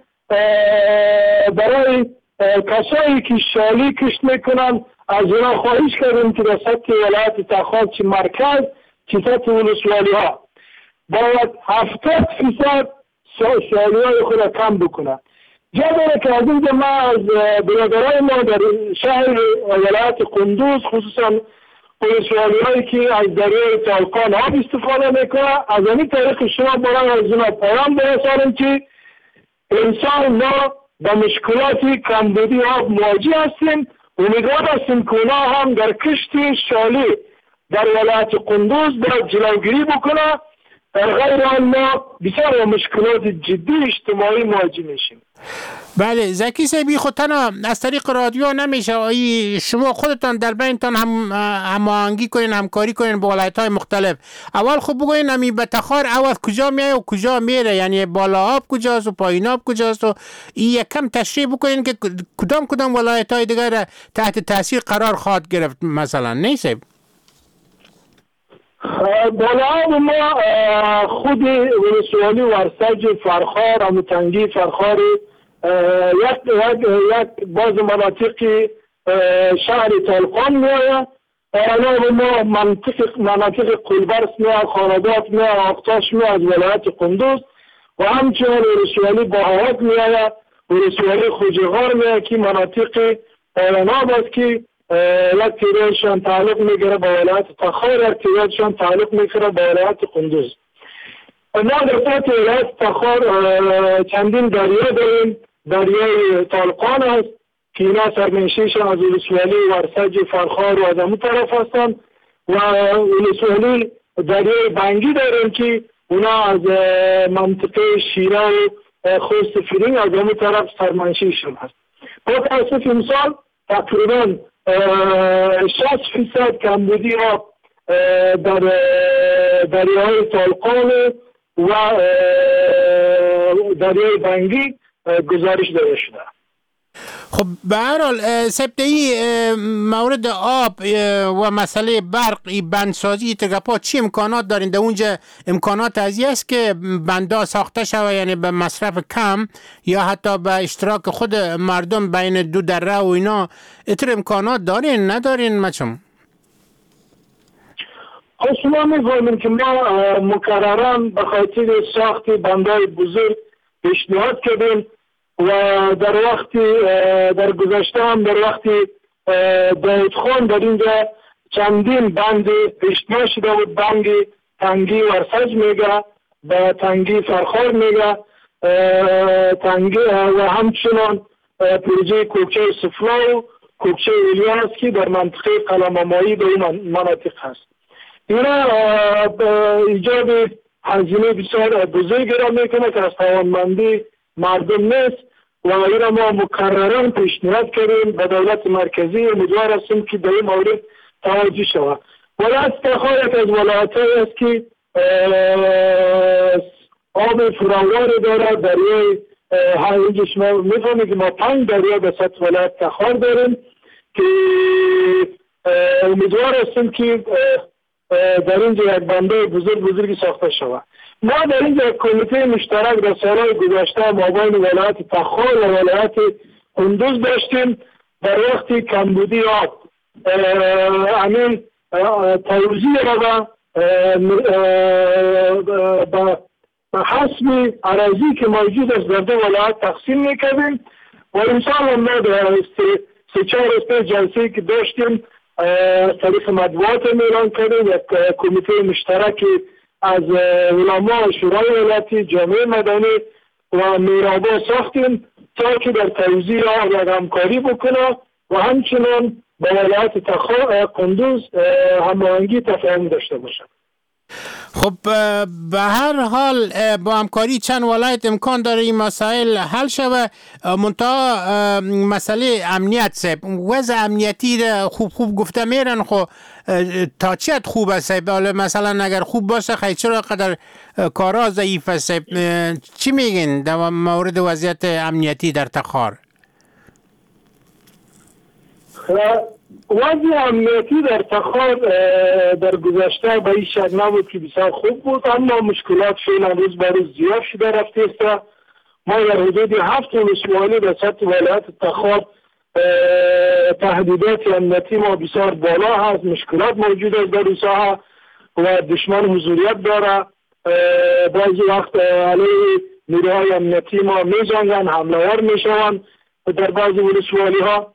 برای کسایی که شالی کشت میکنن از اونا خواهش کردیم که در سطح ولایت تخار چه مرکز چه سطح ولسوالی ها باید 70% شالی های خود کم بکنه. جا داره که از اینجا ما از برادرای ما در شهر ولایت قندوز خصوصا ولسوالی هایی که از دریای طالقان آب استفاده میکنه، از این طریق شما برای از اونا پیام برسانیم که انسان ما به مشکلات کمبودی آب مواجه هستیم. امیدوار هستیم که اونا هم در کشت شالی در ولایت قندوز باید جلوگیری بکنه، در غیر آن ما بسیار مشکلات جدی اجتماعی مواجه میشیم. بله زکی صاحبی، خود تنها از طریق رادیو نمیشه، شما خودتان در بینتان هماهنگی کنین، همکاری کنین با ولایت‌های مختلف. اول خب بگوین همی به تخار اول کجا میای و کجا میره، یعنی بالا آب کجاست و پایین آب کجاست و این یکم تشریح بکنین که کدام ولایت‌های دیگر تحت تاثیر قرار خواهد گرفت مثلا. نیست بالا آب ما خود ولسوالی ورسج فرخار اموتنگی فرخار یک باز مناطق شهر طالقان میآید، ما مناطق قلبرس میآید، خانادات میآید، آفتاش میآید از ولایت قندوز و همچنین ولسوالی باهات میآید، ولسوالی خوجغار میآید که مناطق پایاناب است که یک تعدادشان تعلق میگیره با ولایت تخار، یک تعدادشان تعلق میگیره با ولایت قندوز. ما در سطح ولایت تخار چندین دریا داریم. دریای طالقان است که اینا سرمنشیشان از ولسوالی ورسج فرخار و از همون طرف هستند و ولسوالی دریای بنگی داریم که اونا از منطقه شیره و خوست فرینگ از همون طرف سرمنشیشان هست. با تاسف امسال تقریبا 60% کمبودی آب در دریای طالقان و دریای بنگی گزارش داده شده. خب به هر حال سبتهی مورد آب و مسئله برق بندسازی تگپا چی امکانات دارین؟ در اونجا امکانات ازی است که بندا ساخته شوه، یعنی به مصرف کم یا حتی به اشتراک خود مردم بین دو دره و اینا، اتر امکانات دارین ندارین مچم؟ خب شما می‌فهمین که ما مکرران به خاطر ساخت بندای بزرگ پیشنهاد کردیم و در گذشته هم در وقتی داود خان در اینجا چندین بند پیشنهاد شده بود. بند تنگی ورسج میگه، به تنگی فرخار میگه، تنگی و همچنان پروژه کوکچه سفلا و کوکچه الیاس که در منطقه قلممایی در این مناطق هست. اینا ایجاد هزینه بسیار بزرگی را میکنه که از توانمندی مردم نیست و اینا ما مکرران پیشنهاد کردیم به دولت مرکزی. امیدوار هستیم که در این مورد توجه شود. ولایت تخار از ولایت‌هایی است که آب فراوانی داره. دریای اینجا شما میفهمید که ما 5 دریا به سطح ولایت تخار داریم که امیدوار هستیم که در اینجا یک بنده بزرگی ساخته شود. ما در اینجا کمیته مشترک در سالهای گذشته مابین ولایت تخار و ولایت کندوز داشتیم. در وقتی کمبودی آب همین توزیع را به حسب اراضی که موجود است در دو ولایت تقسیم میکردیم و انشاءالله ما در 3-4 جلسه که داشتیم طریق مطبوعات اعلان کردیم. یک کمیته مشترک از علما شورای ولایتی، جامعه مدنی و میرابا ساختیم تا که در توزیع آب همکاری بکنه و همچنان با ولایت کندوز هماهنگی تفاهم داشته باشد. خب به هر حال با همکاری چند ولایت امکان داره این مسائل حل شوه. منتها مسئله امنیت سب وضع امنیتی خوب گفته میرن. خب تا چیت خوب است؟ مثلا اگر خوب باشه خیلی چرا قدر کارا ضعیف است؟ چی میگین در مورد وضعیت امنیتی در تخار؟ وضع امنیتی در تخار در گذشته به این شک نبود که بسیار خوب بود، اما مشکلات فعلا روز به روز زیاد شده رفته است. ما در حدود 7 ولسوالی در سطح ولایت تخار تهدیدات امنیتی ما بسیار بالا هست، مشکلات موجود است در این ساحه و دشمن حضوریت داره. بعضی وقت علیه نیروهای امنیتی ما می‌جنگند، حمله‌آور میشوند در بعضی ولسوالی ها.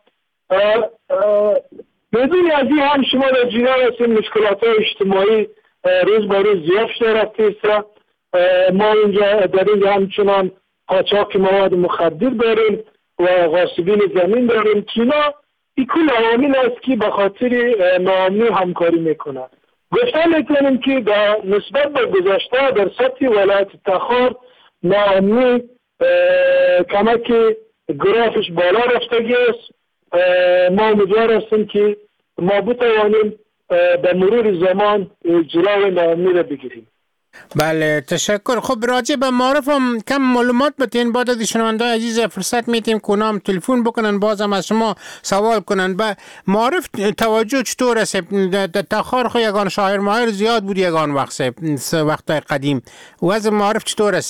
بدون از این هم شما در جریان هستیم مشکلات اجتماعی روز به روز زیاد شده رفته است. ما در اینجا همچنان قاچاق مواد مخدر داریم و غاصبین زمین داریم که اینا این کل عوامل است که به خاطر ناامنی همکاری میکنند. گفته میکنیم که در نسبت به گذشته در سطح ولایت تخار ناامنی کمک گرافش بالا رفتگی است. ما امیدوار هستیم که ما بتوانیم به مرور زمان جلوی ناامنی را بگیریم. بله تشکر. خب راجع به معارف هم کم معلومات بتین بعد از شنونده‌های عزیز فرصت میتیم کنم تلفن بکنن بازم از شما سوال کنن. به معارف توجه چطور است؟ تخار خو یگان شاعر ماهر زیاد بود یگان وقتای قدیم. وضع معارف چطور است؟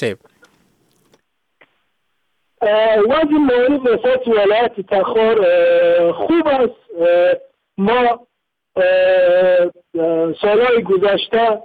وضع معارف وسط ولایت تخار خوب است. ما سالهای گذشته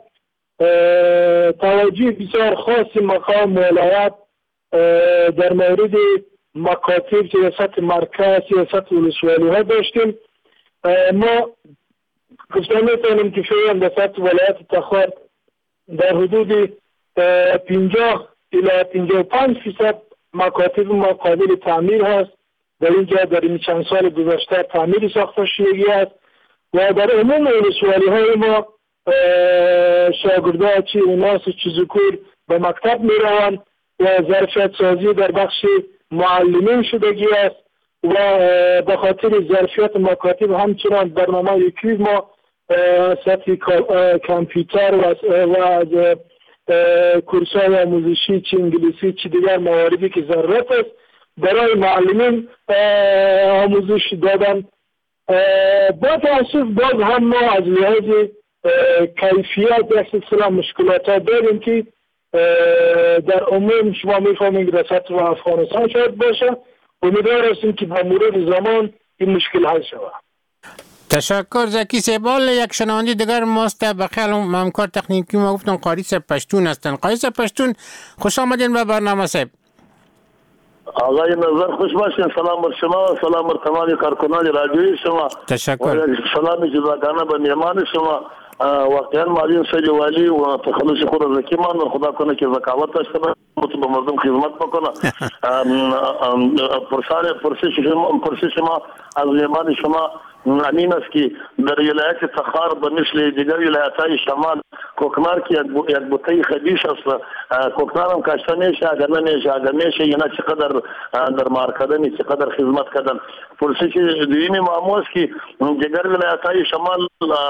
توجه بسیار خاصی مقام ولایت در مورد مکاتب سیاست مرکز، سیاست ولسوالی ها داشتیم. ما گفته میتونیم که فعلا در سطح ولایت تخار در حدود 50 الی 55% مکاتب ما قابل تعمیر هست. در اینجا در این چند سال گذشته تعمیر ساخته شدگی است و در عموم ولسوالی های ما شاگردان چی اوناس چی ذکور به مکتب می روند و ظرفیت سازی در بخش معلمین شدگی است و به خاطر ظرفیت مکاتب همچنان برنامه یکی ما سطح کامپیوتر و از کورس‌های آموزشی چی انگلیسی چی دیگر مواردی که ضرورت است برای معلمین آموزش دادن. با تاسف باز هم ما از لحاظ کیفیت در سلسله مشکلات ها داریم که در عموم شما میفهمید در سطح افغانستان شاید باشه. امیدوار هستیم که با مرور زمان این مشکل حل شود. تشکر زکی سیبال. یک شنونده دیگر ماست بخیل همکار تکنیکی ما گفتن قاری صاحب پشتون هستن. قاری صاحب پشتون خوش آمدین به برنامه صاحب. آقای نظر خوش باشین. سلام بر شما، سلام بر تمام کارکنان رادیویی شما. تشکر. سلام جزاگانه به میهمان شما. واقعا معلم سید والی و تخلص خود زکی من خدا کنه که ذکاوت داشته باشه به مردم خدمت بکنه. پرسش شما از میهمان شما امین است که در ولایت تخار به مثل دیگر ولایت‌های شمال کوکنار که یک بوته خبیث است. کوکنار هم کاشته میشه، اگر نمیشه اگر میشه اینا چقدر در مار کردن چقدر خدمت کردن. پرسش دویمی معمول است که دیگر ولایت‌های شمال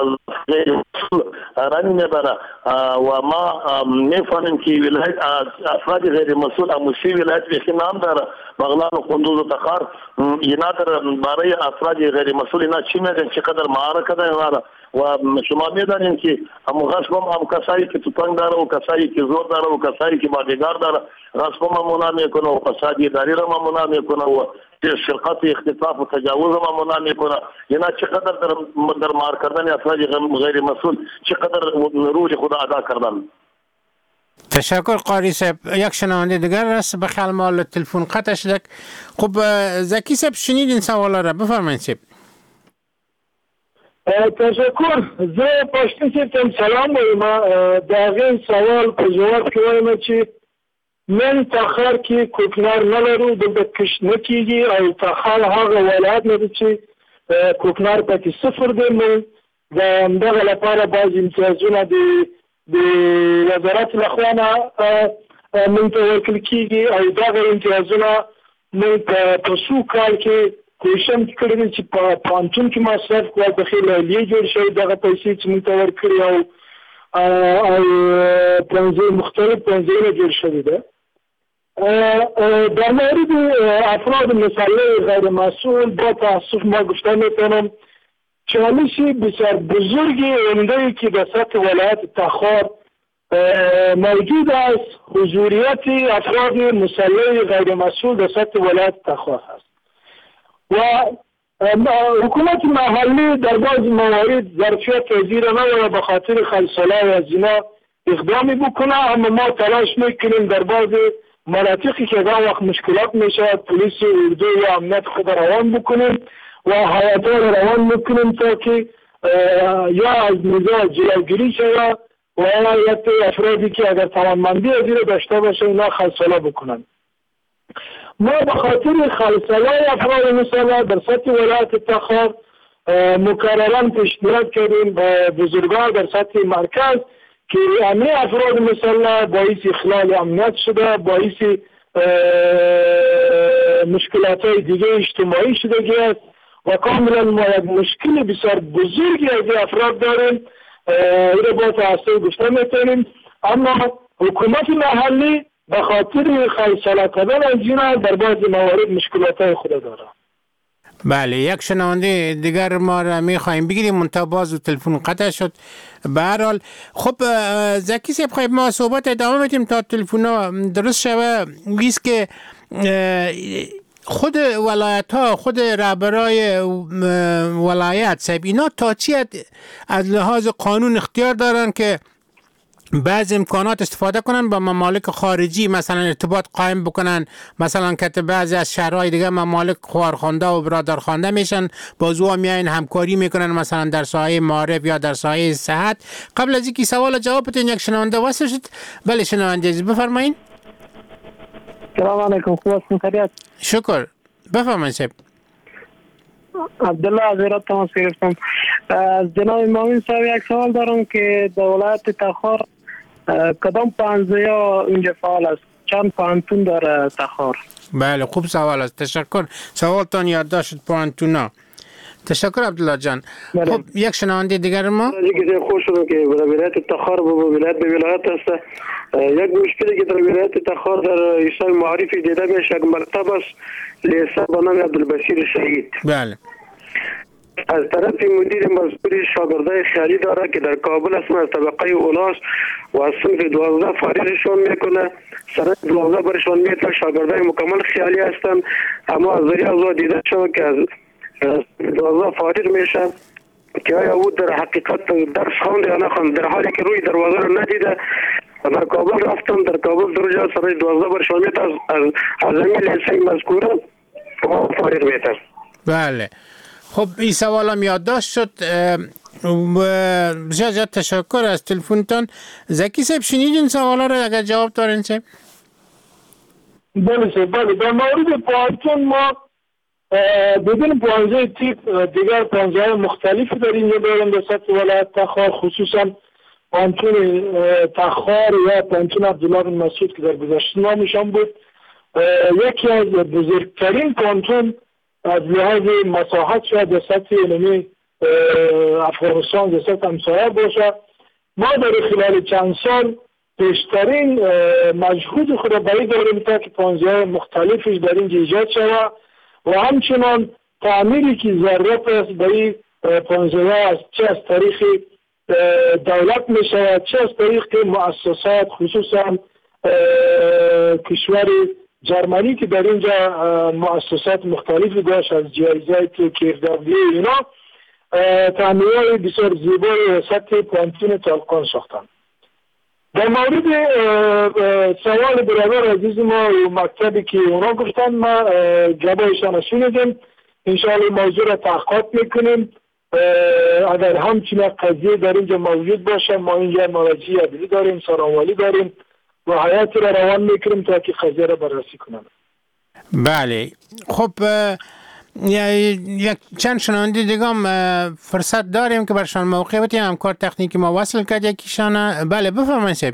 رانی میبره و ما میفهمیم که ولایت افراد غیر مسئول اموسی ولایت به نام داره بغلان و قندوز و تخار اینا در برای افراد غیر مسئول اینا چی میگن چقدر معارکه داره و شما میدانید که هم غصب هم کسایی که توپنگ داره و کسایی که زور داره و کسایی که بادیگار داره غصب هم ممنوع میکنه و فساد اداری را ممنوع میکنه و سرقت اختطاف و تجاوز هم ممنوع میکنه. اینا چقدر در مار کردن افراد غیر مسئول چقدر رول خود ادا کردن. تشکر قاری صاحب. یک شنونده دیگر است به خیال مال تلفن قطع شده. خب زکی صاحب شنیدین سوالا را بفرمایید صاحب. تشکر. زه پشتون سیستم سلام ما داغین سوال په جواب کې وایم چې من تخار کې کوکنار نه لرو د کش نه کیږي او تخار هغه ولایت نه چې کوکنار پکې صفر دی. من دغه لپاره بعض امتیازونه د وزارت لخوا نه من ته ورکړل کیږي او دغه امتیازونه من په څو کال کې کوشم کړی چې په پانتون کې مصرف کوه د خلالي جوړ شوی دغه پیسې چې موږ ته ورکړي او پنځه مختلف پنځه جوړ شوی ده. در مورد افراد مسلح غیر مسئول با تاسف ما گفته میتونم چالش بسیار بزرگی عمده‌ای که در سطح ولایت تخار موجود است حضوریت افراد مسلح غیر مسئول در سطح ولایت تخار هست و حکومت محلی در بعض موارد ظرفیت پذیر نداره به خاطر خلسله و از اینا اقدامی بکنه. اما ما تلاش میکنیم در بعض مناطقی که در وقت مشکلات میشه پلیس اردو یا امنیت خود روان بکنیم و حیاتا روان میکنیم تا که یا از نزاع جلوگیری شود و یا افرادی که اگر توانمندی از این داشته باشه اینا خلسله بکنن. ما به خاطر خلسله افراد مسلح در سطح ولایت تخار مکررا پیشنهاد کردیم به بزرگان در سطح مرکز که همه افراد مسلح باعث اخلال امنیت شده، باعث مشکلات های دیگه اجتماعی شدگی است و کاملا ما یک مشکل بسیار بزرگی از افراد داریم. این با تأثیر گفته میتونیم. اما حکومت محلی به خاطر خلسله کردن از اینا در بعض موارد مشکلات های خود داره. بله یک شنونده دیگر ما را میخوایم بگیریم منتها باز و تلفن قطع شد. به هر حال خب زکی صاحب خواهیم ما صحبت ادامه میتیم تا تلفن ها درست شوه. ویست که خود ولایت ها خود رهبرای ولایت صاحب اینا تا چی از لحاظ قانون اختیار دارن که بعض امکانات استفاده کنن با ممالک خارجی مثلا ارتباط قائم بکنن، مثلا که بعضی از شهرهای دیگه ممالک خوارخوانده و برادرخوانده میشن بازوها میاین همکاری میکنن مثلا در ساحه معارف یا در ساحه صحت. قبل از اینکه سوال جواب بدین یک شنونده واسه شد. بله شنونده عزیز بفرمایید. سلام علیکم. خوب خیریت؟ شکر. بفرمایید صاحب. عبدالله از ایران تماس گرفتم. از جناب مامین صاحب یک سوال دارم که در ولایت تخار کدام پانزیا اینجا فعال است؟ چند پانتون داره تخار؟ بله خوب سوال است. تشکر. سوالتان یادداشت پانتونا. تشکر عبدالله جان. خب یک شنونده دیگر ما دیگه خوش شدم که در ولایت تخار به ولایت است. یک مشکلی که در ولایت تخار در ایسای معرفی دیده میشه یک مکتب است لیسه به نام عبدالبصیر شهید. بله. از طرف مدیر مذکور شاگردای خیالی داره که در کابل است، از طبقه اولاست و از صنف 12 فارغشون میکنه. سنه 12 برشون میتونه شاگردای مکمل خیالی هستن، اما از ذریعه از دیده شد که از 12 فارغ میشه که آیا او در حقیقت درس خوانده یا نخوانده، در حالی که روی دروازه رو ندیده. در کابل رفتم، در کابل در جا سنه 12 برشون میتونه از زمین لیسه مذکوره فارغ میتونه. بله. خب این سوال هم یادداشت شد. بسیار زیاد تشکر از تلفنتان. زکی صاحب شنیدین سوالا رو اگر جواب دارین صاحب؟ بله بله. در مورد پانتون ما بدون پانزه تیپ دیگر پانزه مختلفی در اینجا داریم در سطح ولایت تخار، خصوصا پانتون تخار یا پانتون عبدالله بن مسعود که در گذشته نامشان بود. یکی از بزرگترین پانتون از لحاظ مساحت شاید در سطح علمی افغانستان در سطح همسایه باشه. ما در خلال چند سال بیشترین مجهود خود را برای داریم تا که پانزه مختلفش در اینجا ایجاد شود و همچنان تعمیری که ضرورت است برای پانزه از چه از طریق دولت می شود، چه از طریق مؤسسات، خصوصا کشور جرمنی که در اینجا مؤسسات مختلفی داشت از جایزه کیردولی اینا تعمیرهای بسیار زیبای سطح پانتون تالقان ساختن. در مورد سوال برادر عزیز ما مکتبی که اونا گفتن ما جوابشان شنیدیم، انشاءالله موضوع را تحقیق میکنیم. اگر همچنین قضیه در اینجا موجود باشه ما اینجا مراجعی عدلی داریم، سرانوالی داریم و حیاتی را روان میکنیم تا که قضیه را بررسی کنم. بله. خب یک چند شنونده دیگه هم فرصت داریم که برشان موقع بتیم همکار تکنیکی ما وصل کرد یکیشان. بله بفرمایید صاحب.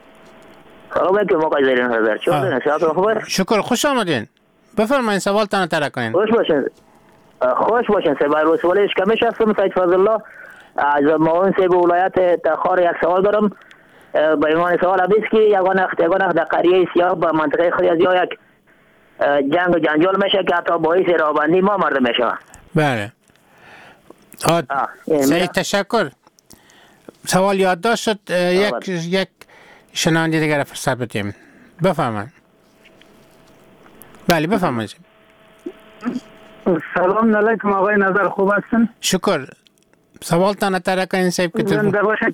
شکر، خوش آمدین. بفرمایید سوالتان طرح کنین. خوش باشین صاحب. رسوله اشکمش هستم، سید فضل الله از معاون صاحب ولایت تخار. یک سوال دارم به عنوان سوال است که یگان در قریه سیاه به منطقه خود از یا یک جنگ و جنجال میشه که حتی باعث راهبندی ما مردم میشه. بله. سعید تشکر. سوال یادداشت شد. یک شنونده دیگر فرصت بدیم. بفرمایید. بله بفرمایید. سلام علیکم آقای نظر، خوب هستن؟ شکر. سوالتان طرح کنین صاحب که زنده باشین.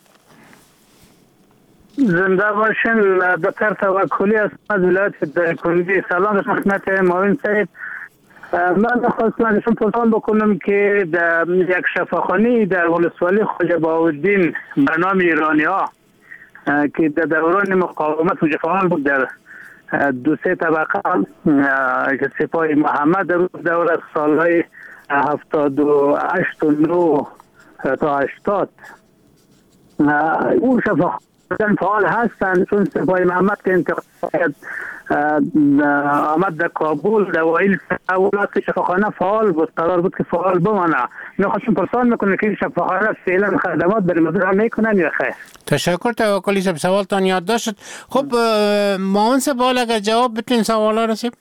زنده باشین. دکتر توکلی از ولایت دایکنی. سلام خدمت معاون صاحب. من خواستم ازشون پرسان بکنم که در یک شفاخانه در ولسوالی خواجه بهاءالدین به نام ایرانی‌ها که در دوران مقاومت فعال بود، در 2-3 طبقه که سپاه محمد در دور سالهای 78 و 9 تا 80 اون شفاخانه فعال هستند، چون سپاه محمد که انتقال آمد در کابل در اوایل اولات شفاخانه فعال بود، قرار بود که فعال بمانه. میخواستم پرسان میکنم که این شفاخانه فعلا خدمات در مدرسه میکنن یا خیر؟ تشکر توکلی صاحب، سوالتان یادداشت شد. خب معاون صاحب اگر جواب بتین سوالا رسید.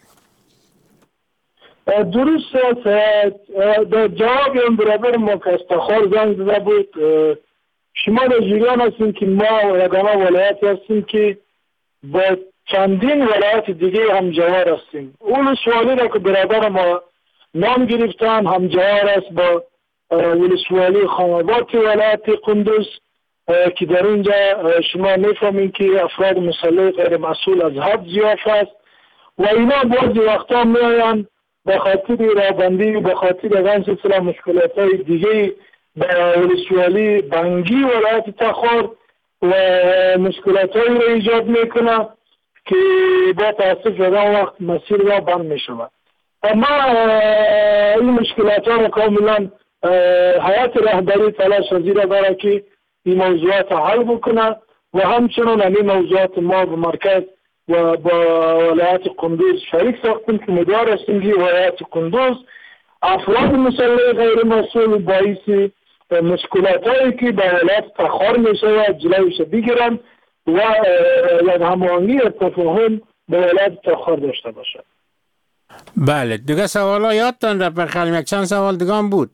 درست است. در جواب این برادر ما که استخار زنگ زده بود، شما در جریان هستیم که ما یگانه ولایت هستیم که با چندین ولایت دیگه همجوار هستیم. اون سوالی را که برادر ما نام گرفتن همجوار است با ولسوالی خانوات ولایت قندوز که در اینجا شما میفهمین که افراد مسلح غیر مسئول از حد زیاد است و اینا بعضی وقتا میاین به خاطر رابندی، به خاطر از سلسله مشکلات های دیگه به ولسوالی بنگی ولایت تخار و مشکلات هایی را ایجاد میکنه که با تاسف جدا وقت مسیر را بند می شود. اما این مشکلات ها را کاملا حیات رهبری تلاش وزیر داره که این موضوعات حل بکنه و همچنان این موضوعات ما به مرکز و با ولایت قندوز شریک ساختیم که مدار هستیم که ولایت قندوز افراد مسلح غیر مسئول باعث مشکلات هایی که به ولایت تخار می شود جلویش بگیرن و یک هماهنگی تفاهم به ولایت تخار داشته باشد. بله دیگه سوالا یادتان رفت بخلیم، یک چند سوال دیگه هم بود.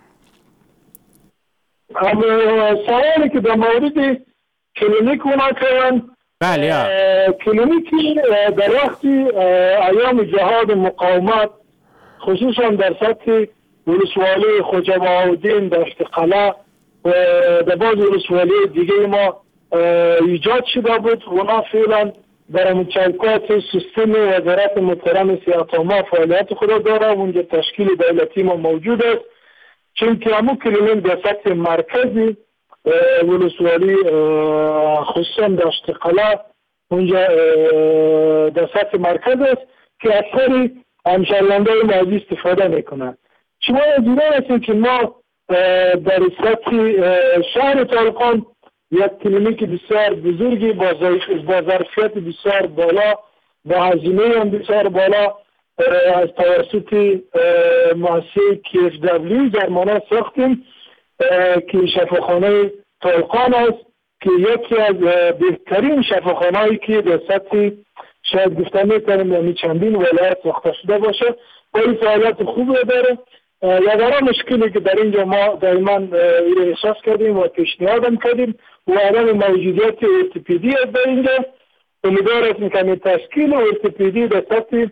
سوالی که در مورد کلینیک اونا کردن، بله کلینیکی در وقتی ایام جهاد مقاومت خصوصا در سطح ولسوالی خواجه بهاءالدین دشت قلعه و در بعض ولسوالی دیگه ما ایجاد شده بود. اونا فعلا در مچلکات سیستم وزارت محترم صحت‌عامه فعالیت خود داره. اونجا تشکیل دولتی ما موجود است، چون که همون کلینیک در سطح مرکزی ولسوالی خصوصا دشت قلعه اونجا در سطح مرکز است که اکثر همشهریان‌های ما استفاده میکنند. شما دیده هستید که ما در سطح شهر طالقان یک کلینیک بسیار بزرگی با ظرفیت بسیار بالا، با هزینه هم بسیار بالا از توسط مؤسسه KFW درمانه ساختیم که شفاخانه طالقان است که یکی از بهترین شفاخانه‌ای که در سطح شاید گفتن میتونم یعنی چندین ولایت ساخته شده باشه با این فعالیت خوب داره. یاداره مشکلی که در اینجا ما دائما احساس کردیم و پیشنهادم کردیم و عدم موجودیت ارتوپدی است در اینجا. امیدوار هستیم که تشکیل ارتوپدی در سطح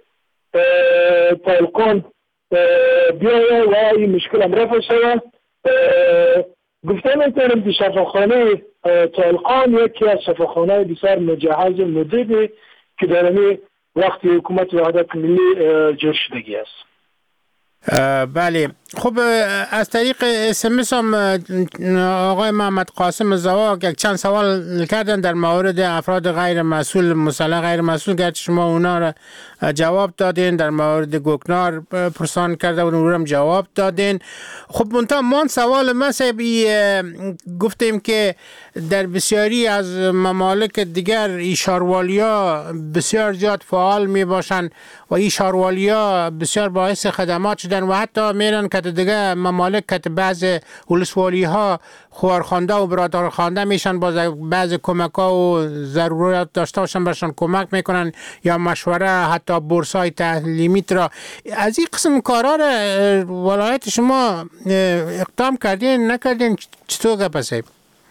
طالقان بیایه و این مشکل هم رفع شود. گفتن میتونم که شفاخانه طالقان یکی از شفاخانه بسیار مجهز مدیدی که در این وقتی حکومت وحدت ملی جور شدگی است. بله خب از طریق SMS هم آقای محمد قاسم زوا یک چند سوال کردن در مورد افراد غیر مسئول مسلح غیر مسئول، گرچه شما اونا را جواب دادین. در مورد گوکنار پرسان کرده و اون هم جواب دادین. خب منتها من سوال مسئبی گفتیم که در بسیاری از ممالک دیگر ای شاروالیا بسیار زیاد فعال می باشن و ای شاروالیا بسیار باعث خدمات شدن و حتی میرن که دیگه ممالک که بعض ولسوالی ها خوارخوانده و برادرخوانده میشن، با بعض کمک ها و ضرورت داشته باشن برشان کمک میکنن یا مشوره حتی بورسای تعلیمی را. از این قسم کارا را ولایت شما اقدام کردین نکردین؟ چطور گپسه؟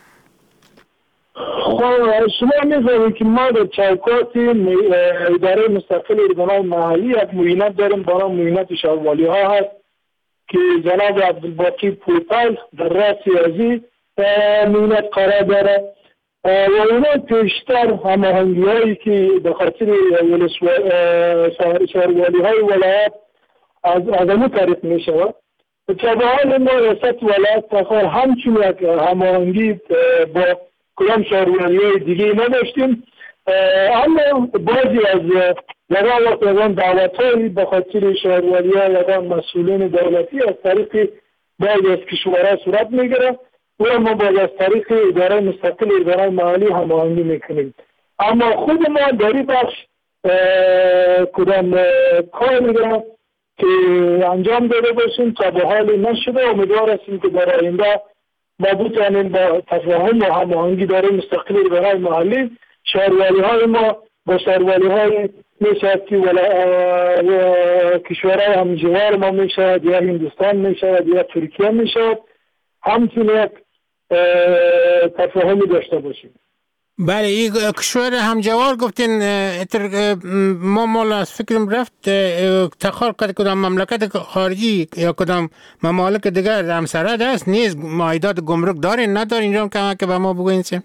خب شما می‌فهمید که ما در چوکاتی اداره مستقل ارگان‌های محلی یک معینت داریم، برای معینت شهروالی ها هست که جناب عبدالباقی پورپل در رأس سیاسی معینت قرار داره و اونا پیشتر هماهنگی هایی که به خاطر شهروالی های ولایت از همون طریق می شود. طبعا ما ریاست ولایت تخار همچون یک هماهنگی با کدام شهروالی های دیگه نداشتیم، اما بعضی از یگان دعوت هایی به خاطر شهروالی ها یگان مسئولین دولتی از طریق بعضی از کشورها صورت میگیره و ما باید از طریق اداره مستقل اداره محلی هماهنگی میکنیم. اما خود ما در این بخش کدام کار میگیرم که انجام داده باشیم تا به حال نشده. امیدوار هستیم که در آینده ما بتوانیم با تفاهم و هماهنگی داره مستقل اداره محلی شهروالی های ما با شهروالی های میشود که کشورهای همجوار ما میشود یا هندوستان میشود یا ترکیه میشود همچون یک تفاهمی داشته باشیم. بله این کشور همجوار گفتین ما مال از فکرم رفت تخار کدام مملکت خارجی یا کدام ممالک دیگر همسرد است نیز معاهدات گمرک دارین ندارین؟ اینجا که به ما بگوین چه؟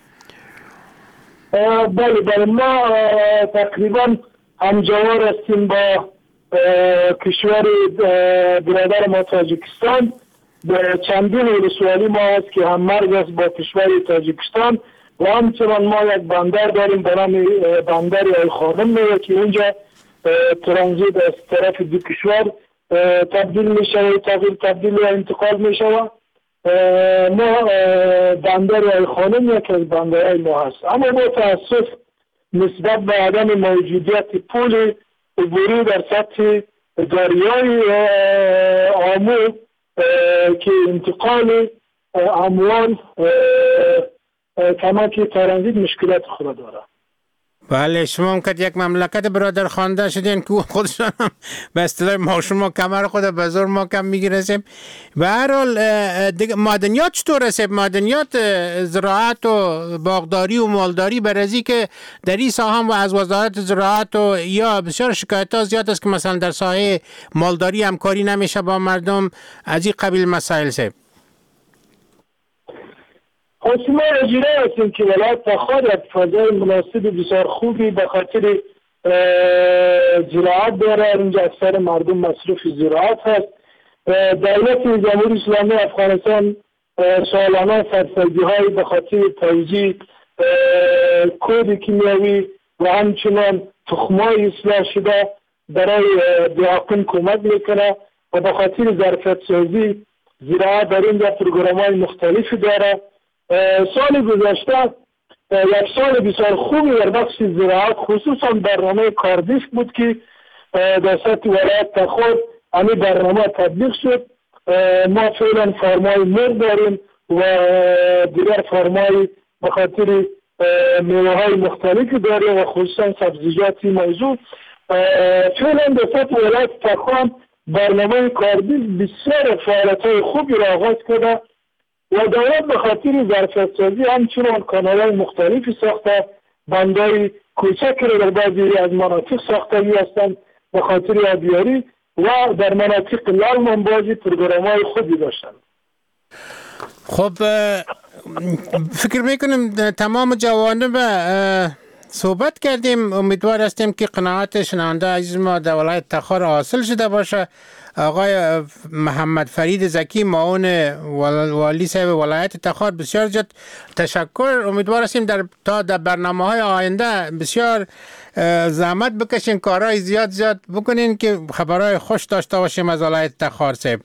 بله ما تقریبا همجوار هستیم با کشور برادر ما تاجیکستان. چندین ولسوالی ما هست که هم مرز است با کشور تاجیکستان و همچنان ما یک بندر داریم به نام بندر ایخانم میگه که اونجا ترانزیت از طرف دو کشور تبدیل میشه تبدیل و انتقال میشه. ما بندر ایخانم یکی از بندرهای ما هست، اما با تاسف نسبت به عدم موجودیت پول عبوری در سطح دریای آمو که انتقال اموال کمک ترانزیت مشکلات خود داره. بله، شما هم که یک مملکت برادر خوانده شدین که خودشان هم به اصطلاح ما شما کمر خود به زور ما کم میگیرسیم. به هر حال معدنیات چطور است؟ معدنیات زراعت و باغداری و مالداری برازی که در این ساحه هم و از وزارت زراعت و یا بسیار شکایت ها زیاد است که مثلا در ساحه مالداری همکاری نمیشه با مردم، از این قبیل مسائل سه. ما اجرا هستیم که ولایت تخار یک فضای مناسب بسیار خوبی به خاطر زراعت داره. اینجا اکثر مردم مصروف زراعت هست. دولت جمهوری اسلامی افغانستان سالانه سبسیدی های به خاطر توزیع کود کیمیاوی و همچنان تخمای اصلاح شده برای دیاقین کمک میکنه و به خاطر ظرفیت سازی زراعت در اینجا پروگرام های مختلفی داره. سال گذشته یک سال بسیار خوبی در بخش زراعت خصوصا برنامه کاردیف بود که در سطح ولایت تخار همین برنامه تطبیق شد. ما فعلا فرمای مر داریم و دیگر فرمای به خاطر میوه های مختلفی داریم و خصوصا سبزیجاتی موضوع. فعلا در سطح ولایت تخار برنامه کاردیف بسیار فعالیت های خوبی را آغاز کرده و دولت به خاطر ظرفیت سازی همچنان کانال‌های مختلفی ساخته، بندهای کوچکی را در بعضی از مناطق ساختگی هستند به خاطر آبیاری و در مناطق لال منبازی پروگرام‌های خودی داشتند. خب فکر میکنم تمام جوانب صحبت کردیم. امیدوار هستیم که قناعت شنونده عزیز ما در ولایت تخار حاصل شده باشه. آقای محمد فرید زکی معاون والی صاحب ولایت تخار بسیار زیاد تشکر. امیدوار هستیم تا در برنامه‌های آینده بسیار زحمت بکشین، کارهای زیاد بکنین که خبرهای خوش داشته باشیم از ولایت تخار صاحب.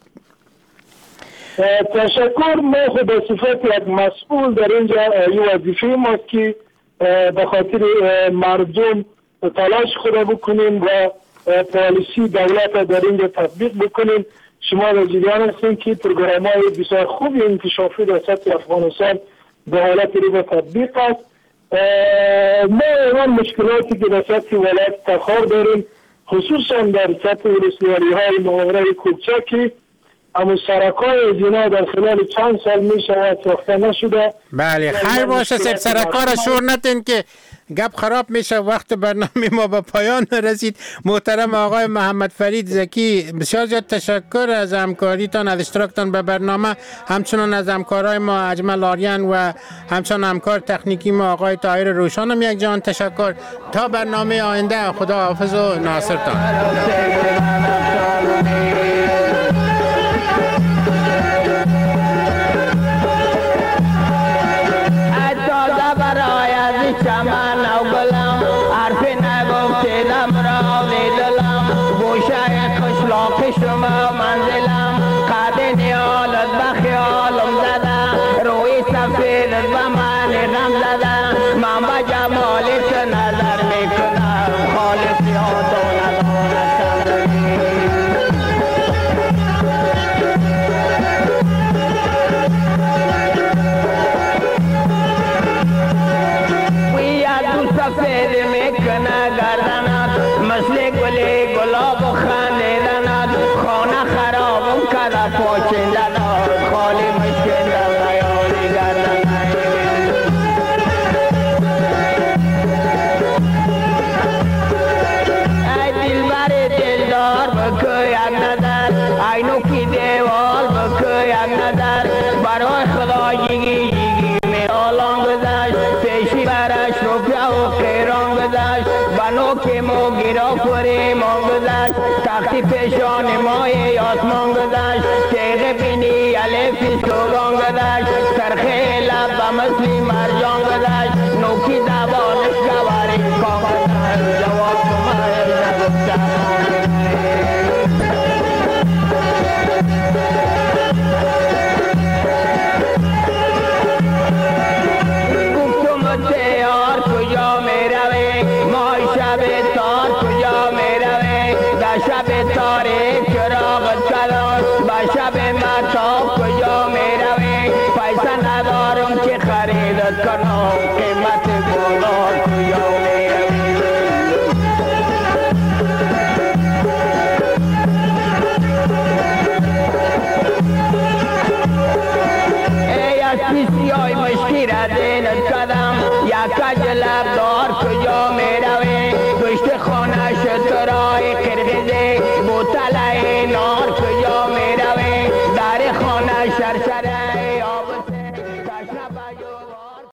تشکر. ما خود به صفت یک مسئول در اینجا وظیفه ماست که به خاطر مردم تلاش خود بکنیم و پالیسی دولت در اینجا تطبیق بکنیم. شما در جریان هستین که پروگرام های بسیار خوبی انکشافی در سطح افغانستان به حالت رو تطبیق است. ما اون مشکلاتی که در سطح ولایت تخار داریم خصوصا در سطح ولسوالی های محوره کوچکی اما سرکای زینا در خلال چند سال می شود ساخته نشده. بله خیر باشه سب سرکار شور نتین که گپ خراب میشه. وقت برنامه ما به پایان رسید. محترم آقای محمد فرید زکی بسیار زیاد تشکر از همکاریتان، از اشتراکتان به برنامه، همچنان از همکارای ما اجمل آریان و همچنان همکار تکنیکی ما آقای طاهر روشان هم یک جان تشکر. تا برنامه آینده خدا حافظ و ناصرتان. چمن و گلم حرف نگفته دم را دلم گوشه قشلاق شما منزلم قد نیالت به خیالم زده روی سفید به من غم زده من به جمالت نظر میکنم خالص یاد و سفید میکنه گردنات مثل گلی گلاب و خندیدنات خانه خرابم کده پاچنده داد خالی مشکل در خیالی گردنات ای دلبر دلدار بکو یک نظر ای نوکی دیوال بکو یک نظر برای خدا جیگی میرالان گذشت پیشی برش رو پیاو قیران گذشت بنو که مو گیرا پوری ما گذشت تختی پیشان مای آسمان گذشت تیغ بینی علیفی سوگان گذشت سرخه لب مثلی مرجان گذشت نوکی زبانش گواری کام گذشت جواب کمه نگفتم شب کنم قیمت بالا کویاوی ای از پیسی های مشکی را دینت کده